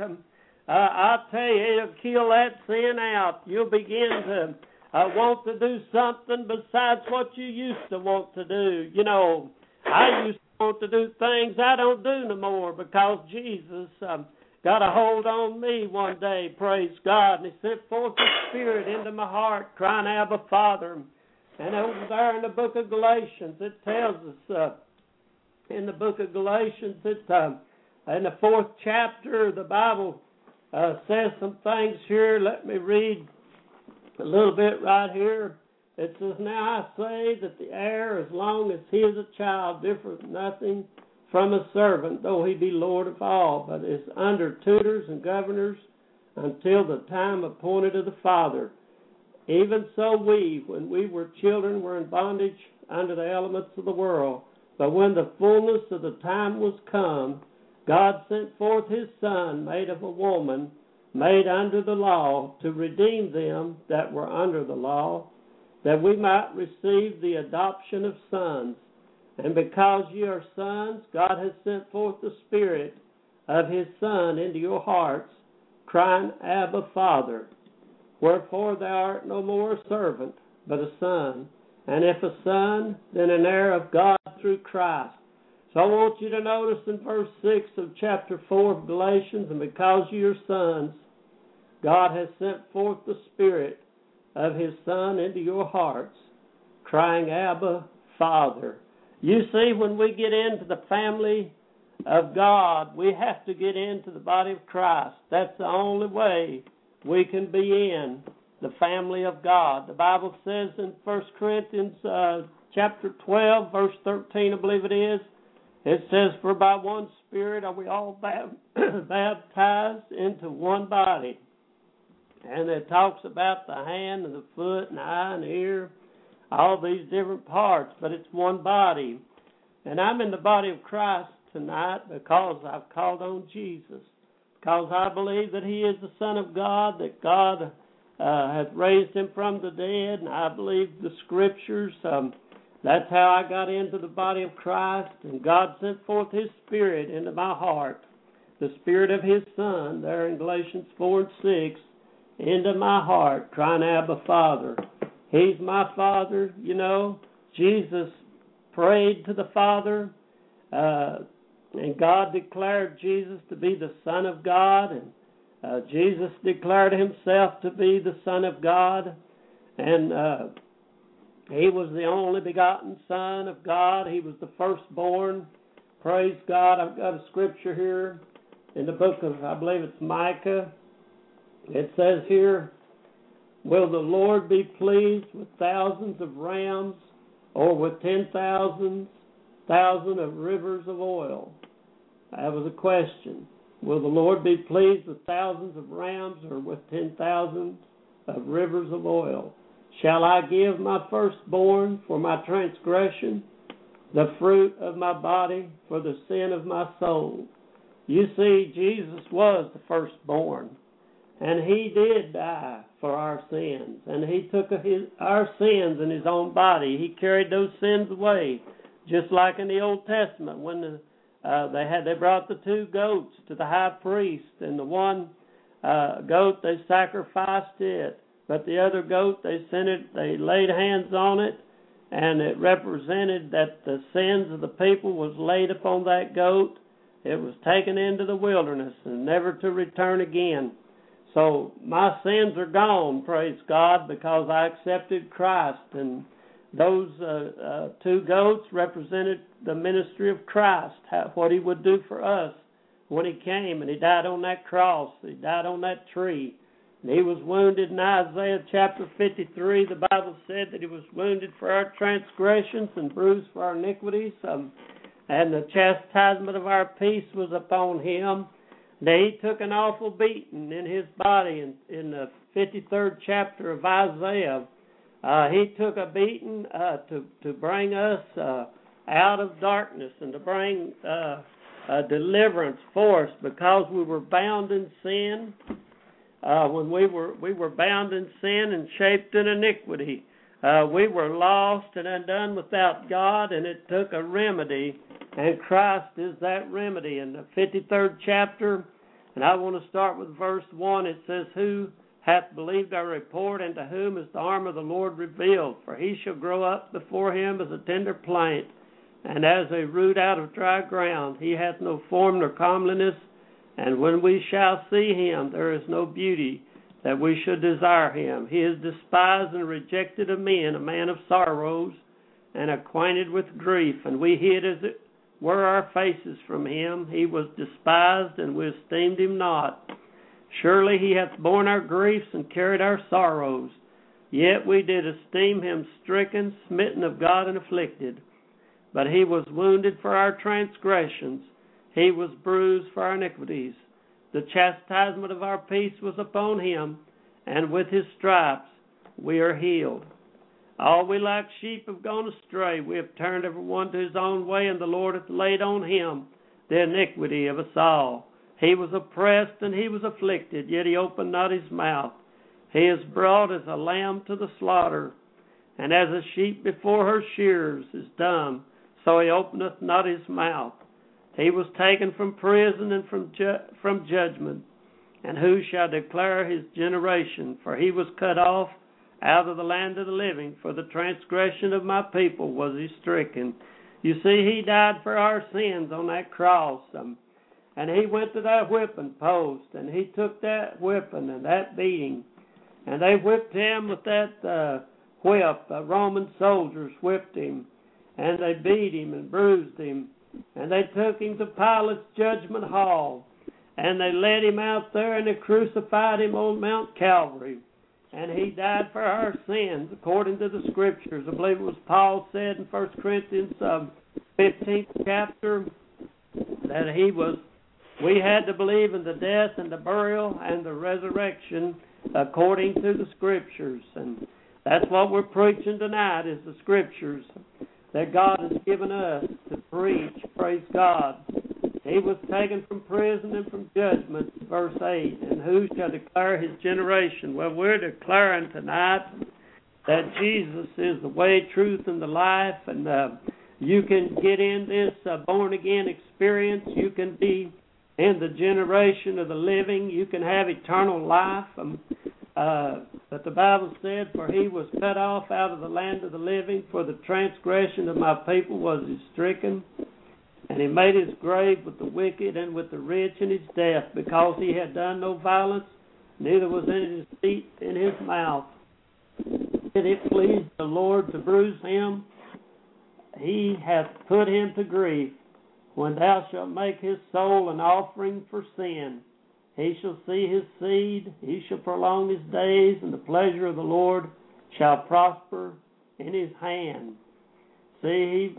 I tell you, it'll kill that sin out. You'll begin to want to do something besides what you used to want to do. You know, I used to want to do things I don't do no more because Jesus got a hold on me one day, praise God, and he sent forth the Spirit into my heart, crying, Abba, Father. And over there in the book of Galatians, it tells us, in the book of Galatians, in the 4th chapter, the Bible says some things here. Let me read a little bit right here. It says, now I say that the heir, as long as he is a child, differeth nothing from a servant, though he be Lord of all, but is under tutors and governors until the time appointed of the Father. Even so we, when we were children, were in bondage under the elements of the world. But when the fullness of the time was come, God sent forth his Son, made of a woman, made under the law, to redeem them that were under the law, that we might receive the adoption of sons. And because ye are sons, God has sent forth the Spirit of his Son into your hearts, crying, Abba, Father. Wherefore thou art no more a servant, but a son. And if a son, then an heir of God through Christ. So I want you to notice in verse 6 of chapter 4 of Galatians, and because ye are sons, God has sent forth the Spirit of his Son into your hearts, crying, Abba, Father. You see, when we get into the family of God, we have to get into the body of Christ. That's the only way we can be in the family of God. The Bible says in 1 Corinthians chapter 12, verse 13, I believe it is, it says, for by one Spirit are we all baptized into one body. And it talks about the hand and the foot and the eye and the ear, all these different parts, but it's one body. And I'm in the body of Christ tonight because I've called on Jesus, because I believe that he is the Son of God, that God hath raised him from the dead, and I believe the Scriptures. That's how I got into the body of Christ, and God sent forth his Spirit into my heart, the Spirit of his Son, there in Galatians 4 and 6, into my heart, crying, Abba, Father. He's my Father, you know. Jesus prayed to the Father, and God declared Jesus to be the Son of God, and Jesus declared himself to be the Son of God, and he was the only begotten Son of God. He was the firstborn. Praise God. I've got a scripture here in the book of, I believe it's Micah. It says here, will the Lord be pleased with thousands of rams, or with 10,000 1,000 of rivers of oil. That was a question. Will the Lord be pleased with thousands of rams or with 10,000 of rivers of oil? Shall I give my firstborn for my transgression, the fruit of my body for the sin of my soul? You see, Jesus was the firstborn, and he did die for our sins, and he took our sins in his own body. He carried those sins away, just like in the Old Testament when they brought the 2 goats to the high priest, and the one goat they sacrificed it, but the other goat they laid hands on it, and it represented that the sins of the people was laid upon that goat. It was taken into the wilderness and never to return again. So my sins are gone, praise God, because I accepted Christ. And those 2 goats represented the ministry of Christ, what he would do for us when he came and he died on that cross. He died on that tree. And he was wounded in Isaiah chapter 53. The Bible said that he was wounded for our transgressions and bruised for our iniquities. And the chastisement of our peace was upon him. And he took an awful beating in his body in the 53rd chapter of Isaiah. He took a beating to bring us out of darkness and to bring deliverance for us, because we were bound in sin. When we were bound in sin and shaped in iniquity, we were lost and undone without God, and it took a remedy, and Christ is that remedy. In the 53rd chapter, and I want to start with verse 1, it says, Who hath believed our report, and to whom is the arm of the Lord revealed? For he shall grow up before him as a tender plant, and as a root out of dry ground. He hath no form nor comeliness, and when we shall see him, there is no beauty that we should desire him. He is despised and rejected of men, a man of sorrows, and acquainted with grief. And we hid as it were our faces from him. He was despised, and we esteemed him not. Surely he hath borne our griefs and carried our sorrows. Yet we did esteem him stricken, smitten of God, and afflicted. But he was wounded for our transgressions. He was bruised for our iniquities. The chastisement of our peace was upon him, and with his stripes we are healed. All we like sheep have gone astray. We have turned every one to his own way, and the Lord hath laid on him the iniquity of us all. He was oppressed and he was afflicted, yet he opened not his mouth. He is brought as a lamb to the slaughter, and as a sheep before her shearers is dumb, so he openeth not his mouth. He was taken from prison and from judgment. And who shall declare his generation? For he was cut off out of the land of the living. For the transgression of my people was he stricken. You see, he died for our sins on that cross. And he went to that whipping post, and he took that whipping and that beating. And they whipped him with that whip. Roman soldiers whipped him, and they beat him and bruised him. And they took him to Pilate's judgment hall, and they led him out there, and they crucified him on Mount Calvary. And he died for our sins, according to the Scriptures. I believe it was Paul said in 1 Corinthians 15th chapter that we had to believe in the death and the burial and the resurrection according to the Scriptures. And that's what we're preaching tonight, is the Scriptures that God has given us to preach. Praise God. He was taken from prison and from judgment, verse 8. And who shall declare his generation? Well, we're declaring tonight that Jesus is the way, truth, and the life. And you can get in this born-again experience. You can be in the generation of the living. You can have eternal life. But the Bible said, for he was cut off out of the land of the living, for the transgression of my people was he stricken. And he made his grave with the wicked and with the rich in his death, because he had done no violence, neither was any deceit in his mouth. Did it please the Lord to bruise him? He hath put him to grief. When thou shalt make his soul an offering for sin, he shall see his seed, he shall prolong his days, and the pleasure of the Lord shall prosper in his hand. See,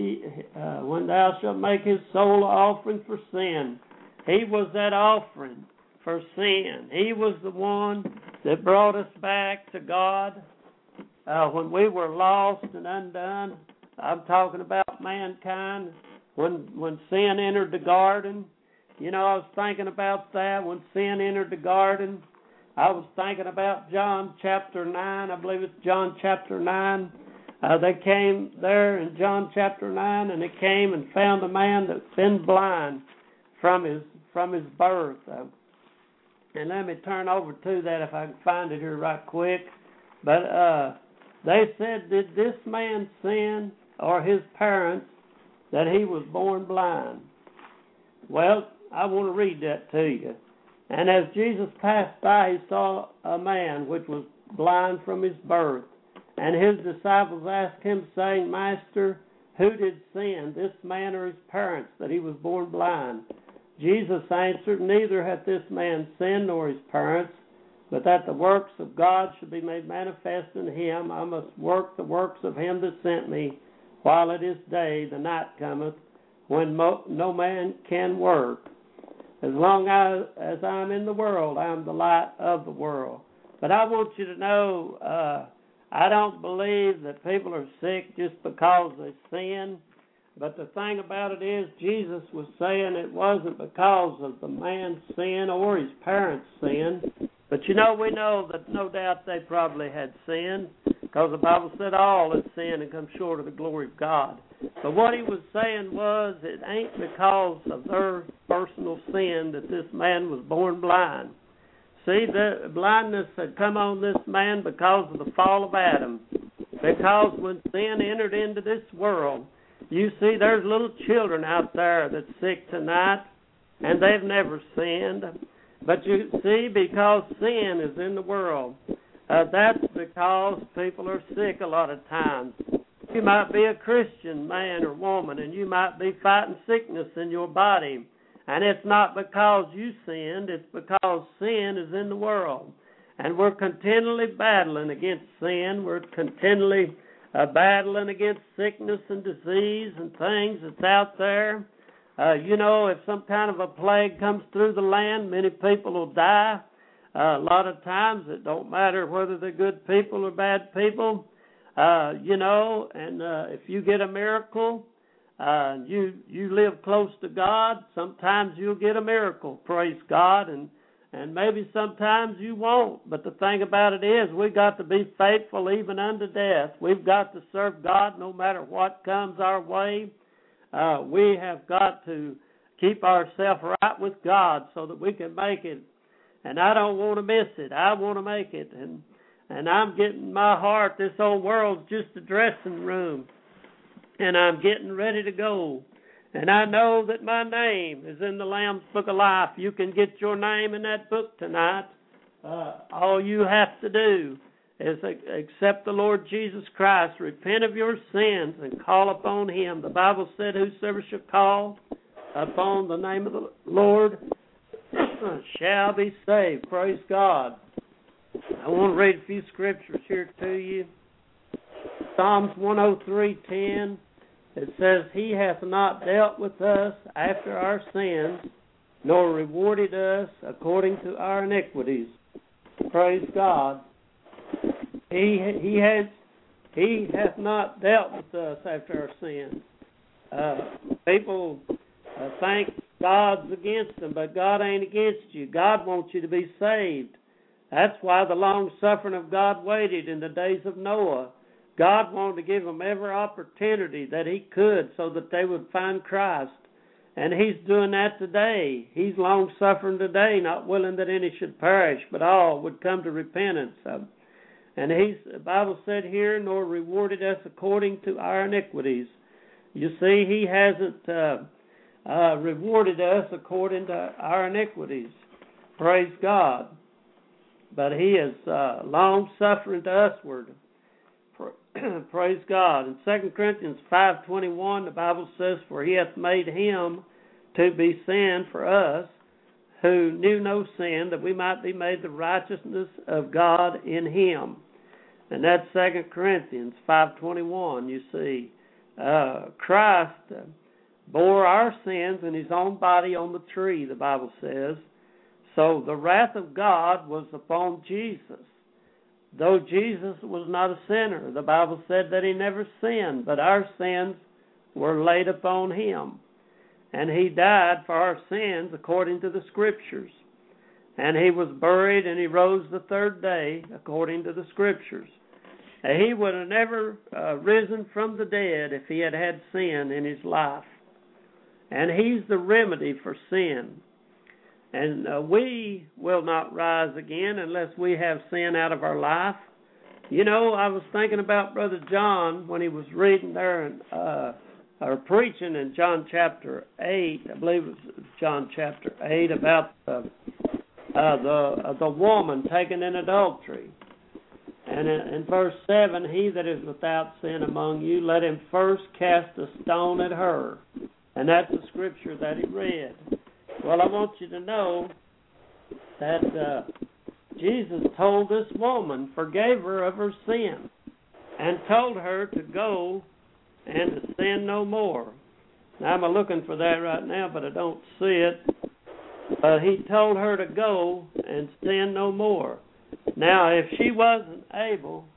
when thou shalt make his soul an offering for sin, he was that offering for sin. He was the one that brought us back to God when we were lost and undone. I'm talking about mankind. When sin entered the garden, I was thinking about that. When sin entered the garden, I was thinking about John chapter 9. I believe it's John chapter 9. They came there in John chapter 9, and they came and found a man that's been blind from his birth. And let me turn over to that if I can find it here right quick. But they said, did this man sin or his parents that he was born blind? Well, I want to read that to you. And as Jesus passed by, he saw a man which was blind from his birth. And his disciples asked him, saying, Master, who did sin, this man or his parents, that he was born blind? Jesus answered, Neither hath this man sinned nor his parents, but that the works of God should be made manifest in him. I must work the works of him that sent me. While it is day, the night cometh, when no man can work. As long as I am in the world, I am the light of the world. But I want you to know, I don't believe that people are sick just because they sin. But the thing about it is, Jesus was saying it wasn't because of the man's sin or his parents' sin. But we know that no doubt they probably had sin, because the Bible said all have sinned and come short of the glory of God. But what he was saying was, it ain't because of their personal sin that this man was born blind. See, the blindness had come on this man because of the fall of Adam. Because when sin entered into this world, you see there's little children out there that's sick tonight, and they've never sinned. But you see, because sin is in the world, that's because people are sick a lot of times. You might be a Christian man or woman, and you might be fighting sickness in your body. And it's not because you sinned, it's because sin is in the world. And we're continually battling against sin. We're continually battling against sickness and disease and things that's out there. If some kind of a plague comes through the land, many people will die. A lot of times it don't matter whether they're good people or bad people. If you get a miracle, you live close to God, sometimes you'll get a miracle, praise God, and maybe sometimes you won't. But the thing about it is, we got to be faithful even unto death. We've got to serve God no matter what comes our way. We have got to keep ourselves right with God so that we can make it. And I don't want to miss it. I want to make it. And I'm getting my heart, this old world's just a dressing room. And I'm getting ready to go. And I know that my name is in the Lamb's Book of Life. You can get your name in that book tonight. All you have to do is accept the Lord Jesus Christ, repent of your sins, and call upon him. The Bible said, whosoever shall call upon the name of the Lord shall be saved. Praise God. I want to read a few scriptures here to you. Psalms 103:10. It says, He hath not dealt with us after our sins, nor rewarded us according to our iniquities. Praise God. He hath not dealt with us after our sins. People think God's against them, but God ain't against you. God wants you to be saved. That's why the long-suffering of God waited in the days of Noah. God wanted to give them every opportunity that he could so that they would find Christ. And he's doing that today. He's long-suffering today, not willing that any should perish, but all would come to repentance. And the Bible said here, nor rewarded us according to our iniquities. You see, he hasn't rewarded us according to our iniquities. Praise God. But he is long-suffering to usward. Praise God. In 2 Corinthians 5:21, the Bible says, For he hath made him to be sin for us, who knew no sin, that we might be made the righteousness of God in him. And that's 2 Corinthians 5:21, you see. Christ bore our sins in his own body on the tree, the Bible says. So the wrath of God was upon Jesus. Though Jesus was not a sinner, the Bible said that he never sinned, but our sins were laid upon him. And he died for our sins according to the Scriptures. And he was buried and he rose the third day according to the Scriptures. And he would have never risen from the dead if he had had sin in his life. And he's the remedy for sin. And we will not rise again unless we have sin out of our life. You know, I was thinking about Brother John when he was reading there or preaching in John chapter 8, I believe it was John chapter 8, about the woman taken in adultery. And in verse 7, he that is without sin among you, let him first cast a stone at her. And that's the scripture that he read. Well, I want you to know that Jesus told this woman, forgave her of her sin, and told her to go and to sin no more. Now, I'm looking for that right now, but I don't see it. He told her to go and sin no more. Now, if she wasn't able,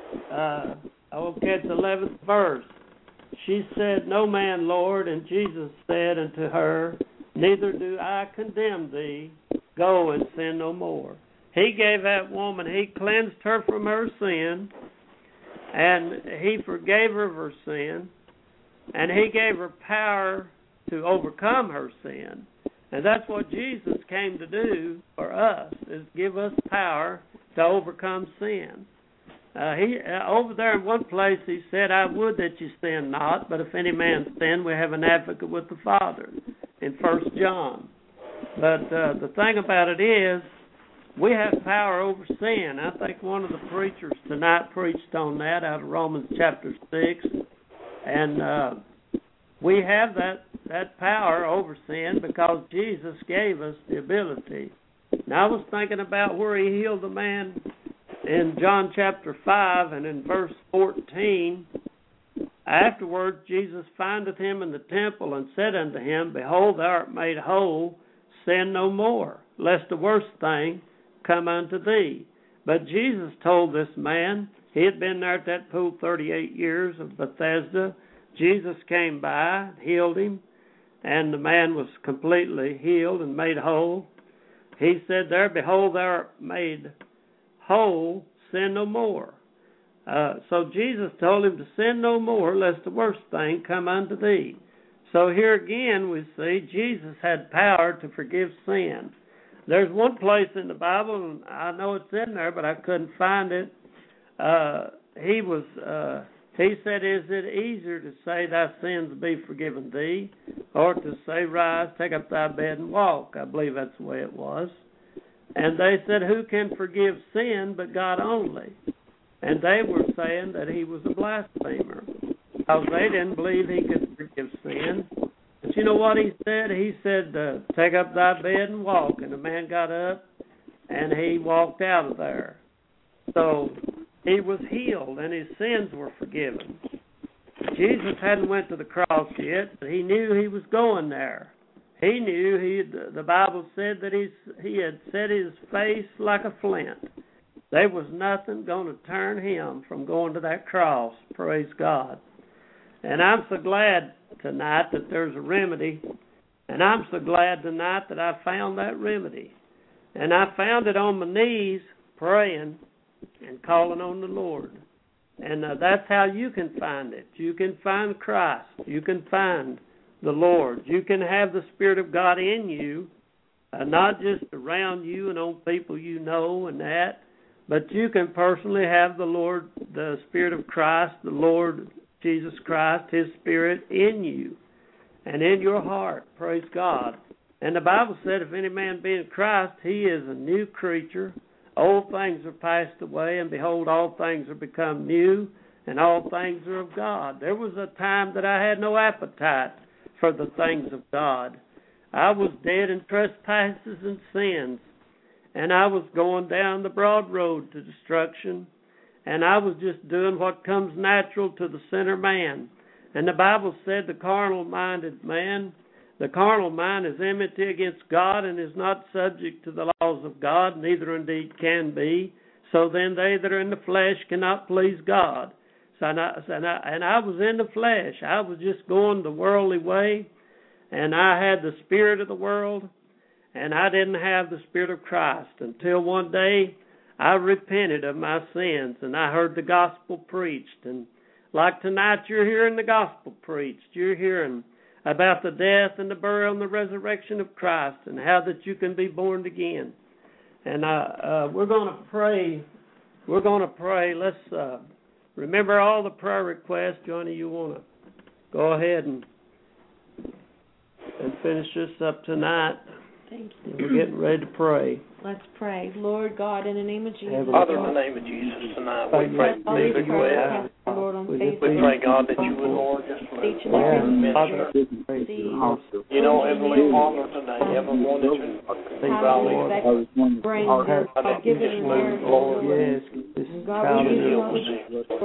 it's the 11th verse. She said, no man, Lord, and Jesus said unto her, neither do I condemn thee, go and sin no more. He gave that woman, he cleansed her from her sin, and he forgave her of her sin, and he gave her power to overcome her sin. And that's what Jesus came to do for us, is give us power to overcome sin. Over there in one place he said, I would that you sin not, but if any man sin, we have an advocate with the Father, in 1 John. But the thing about it is, we have power over sin. I think one of the preachers tonight preached on that out of Romans chapter 6. And we have that power over sin because Jesus gave us the ability. Now, I was thinking about where he healed the man in John chapter 5 and in verse 14. Afterwards, Jesus findeth him in the temple and said unto him, behold, thou art made whole, sin no more, lest the worst thing come unto thee. But Jesus told this man, he had been there at that pool 38 years of Bethesda. Jesus came by, healed him, and the man was completely healed and made whole. He said there, behold, thou art made whole, sin no more. So Jesus told him to sin no more, lest the worst thing come unto thee. So here again we see Jesus had power to forgive sin. There's one place in the Bible, and I know it's in there, but I couldn't find it. He said, is it easier to say thy sins be forgiven thee, or to say, rise, take up thy bed and walk? I believe that's the way it was. And they said, who can forgive sin but God only? And they were saying that he was a blasphemer, because they didn't believe he could forgive sin. But you know what he said? He said, take up thy bed and walk. And the man got up, and he walked out of there. So he was healed, and his sins were forgiven. Jesus hadn't went to the cross yet, but he knew he was going there. He knew, the Bible said that he had set his face like a flint. There was nothing going to turn him from going to that cross. Praise God. And I'm so glad tonight that there's a remedy. And I'm so glad tonight that I found that remedy. And I found it on my knees, praying and calling on the Lord. And that's how you can find it. You can find Christ. You can find the Lord. You can have the Spirit of God in you, not just around you and on people you know and that, but you can personally have the Lord, the Spirit of Christ, the Lord Jesus Christ, His Spirit in you and in your heart. Praise God. And the Bible said, if any man be in Christ, he is a new creature. Old things are passed away, and behold, all things are become new, and all things are of God. There was a time that I had no appetite for the things of God. I was dead in trespasses and sins, and I was going down the broad road to destruction, and I was just doing what comes natural to the sinner man. And the Bible said the carnal mind is enmity against God and is not subject to the laws of God, neither indeed can be. So then they that are in the flesh cannot please God. I was in the flesh. I was just going the worldly way, and I had the spirit of the world, and I didn't have the Spirit of Christ until one day I repented of my sins, and I heard the gospel preached. And like tonight, you're hearing the gospel preached. You're hearing about the death and the burial and the resurrection of Christ and how that you can be born again. And we're going to pray. We're going to pray. Let's remember all the prayer requests. Johnny, you want to go ahead and finish this up tonight? Thank you. We're getting ready to pray. Let's pray. Lord God, in the name of Jesus. Father, in the name of Jesus, tonight we pray for these requests. We pray, God, that you would, Lord, just each and every minister. You know, Heavenly Father, today, everyone that you bring God, give it Lord, yes. God, we give you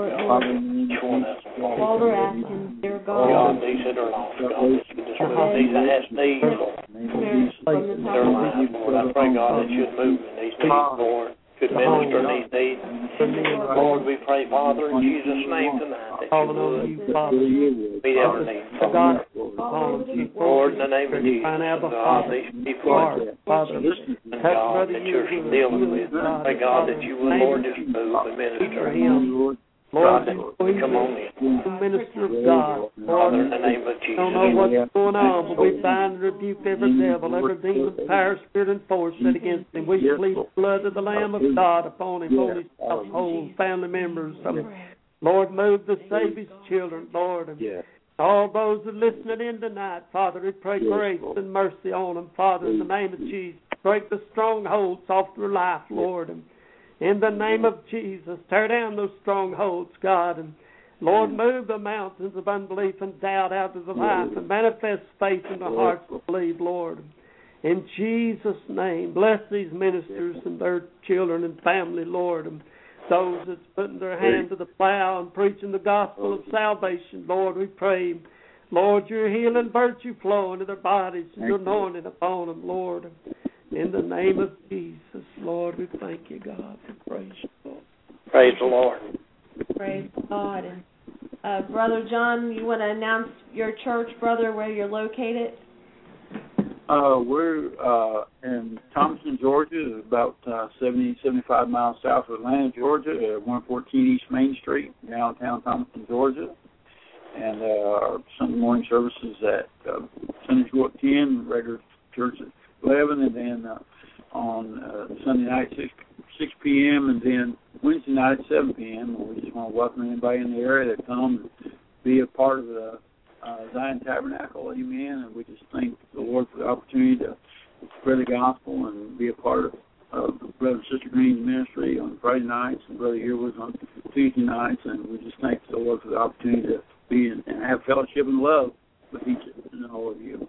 Walter Atkins, dear God. God, these that are lost, God, that you just move these that has needs, Lord, in their lives, Lord. I pray, God, that you'd move in these needs, Lord. Could minister these needs. Lord, we pray, Father, in Jesus' name tonight, that you would meet every need, Father. Lord, in the name of Jesus, God, these people, Father, God, that you're dealing with. Pray, God, that you would, Lord, just move and minister. Lord, come on in. Minister of God. Father, in the name of Jesus. Don't know what's going on, but we bind and rebuke every devil, every demon, power, spirit, and force set against him. We plead the blood of the Lamb of God upon him, on his household, family members. Lord, move to save his children, Lord. And all those that are listening in tonight, Father, we pray grace and mercy on them, Father, in the name of Jesus. Break the strongholds off their life, Lord. And in the name of Jesus, tear down those strongholds, God. And Lord, move the mountains of unbelief and doubt out of the life and manifest faith in the hearts that believe, Lord. In Jesus' name, bless these ministers and their children and family, Lord. And those that's putting their hand to the plow and preaching the gospel of salvation, Lord, we pray. Lord, your healing virtue flow into their bodies and your anointing upon them, Lord. In the name of Jesus, Lord, we thank you, God, and praise you, Lord. Praise the Lord. Praise God. And Brother John, you want to announce your church, brother, where you're located? We're in Thomaston, Georgia, about 75 miles south of Atlanta, Georgia, at 114 East Main Street, downtown Thomaston, Georgia. And our Sunday morning services at Sunday school at 10, regular church at 11, and then on Sunday night 6 p.m. and then Wednesday night at 7 p.m. We just want to welcome anybody in the area to come and be a part of the Zion Tabernacle, amen. And we just thank the Lord for the opportunity to spread the gospel and be a part of Brother and Sister Green's ministry on Friday nights and Brother Earwood's on Tuesday nights. And we just thank the Lord for the opportunity to be and have fellowship and love with each and all of you.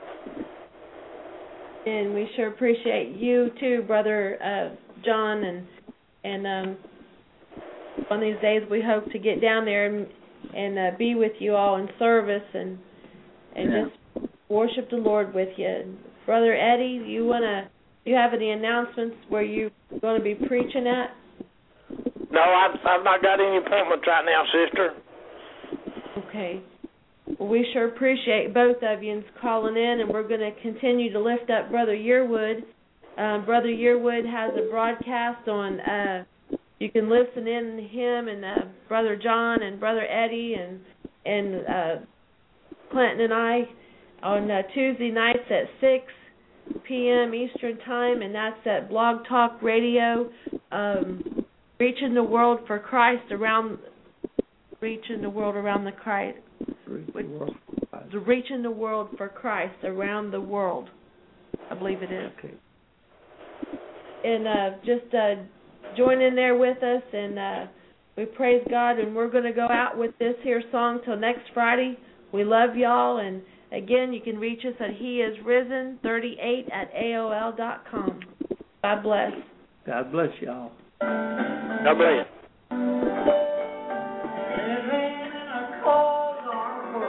And we sure appreciate you too, Brother John. And one of these days we hope to get down there and be with you all in service and just worship the Lord with you. Brother Eddie, you have any announcements where you're going to be preaching at? No, I've not got any appointments right now, sister. Okay. Well, we sure appreciate both of you calling in, and we're going to continue to lift up Brother Yearwood. Brother Yearwood has a broadcast on, you can listen in to him and Brother John and Brother Eddie and Clinton and I on Tuesday nights at 6 p.m. Eastern Time, and that's at Blog Talk Radio, reaching the world for Christ around the Christ. Reaching the world for Christ around the world, I believe it is. Okay. And just join in there with us, and we praise God. And we're going to go out with this here song till next Friday. We love y'all, and again, you can reach us at heisrisen38@aol.com. God bless. God bless y'all. God bless. Living in a cold, dark world.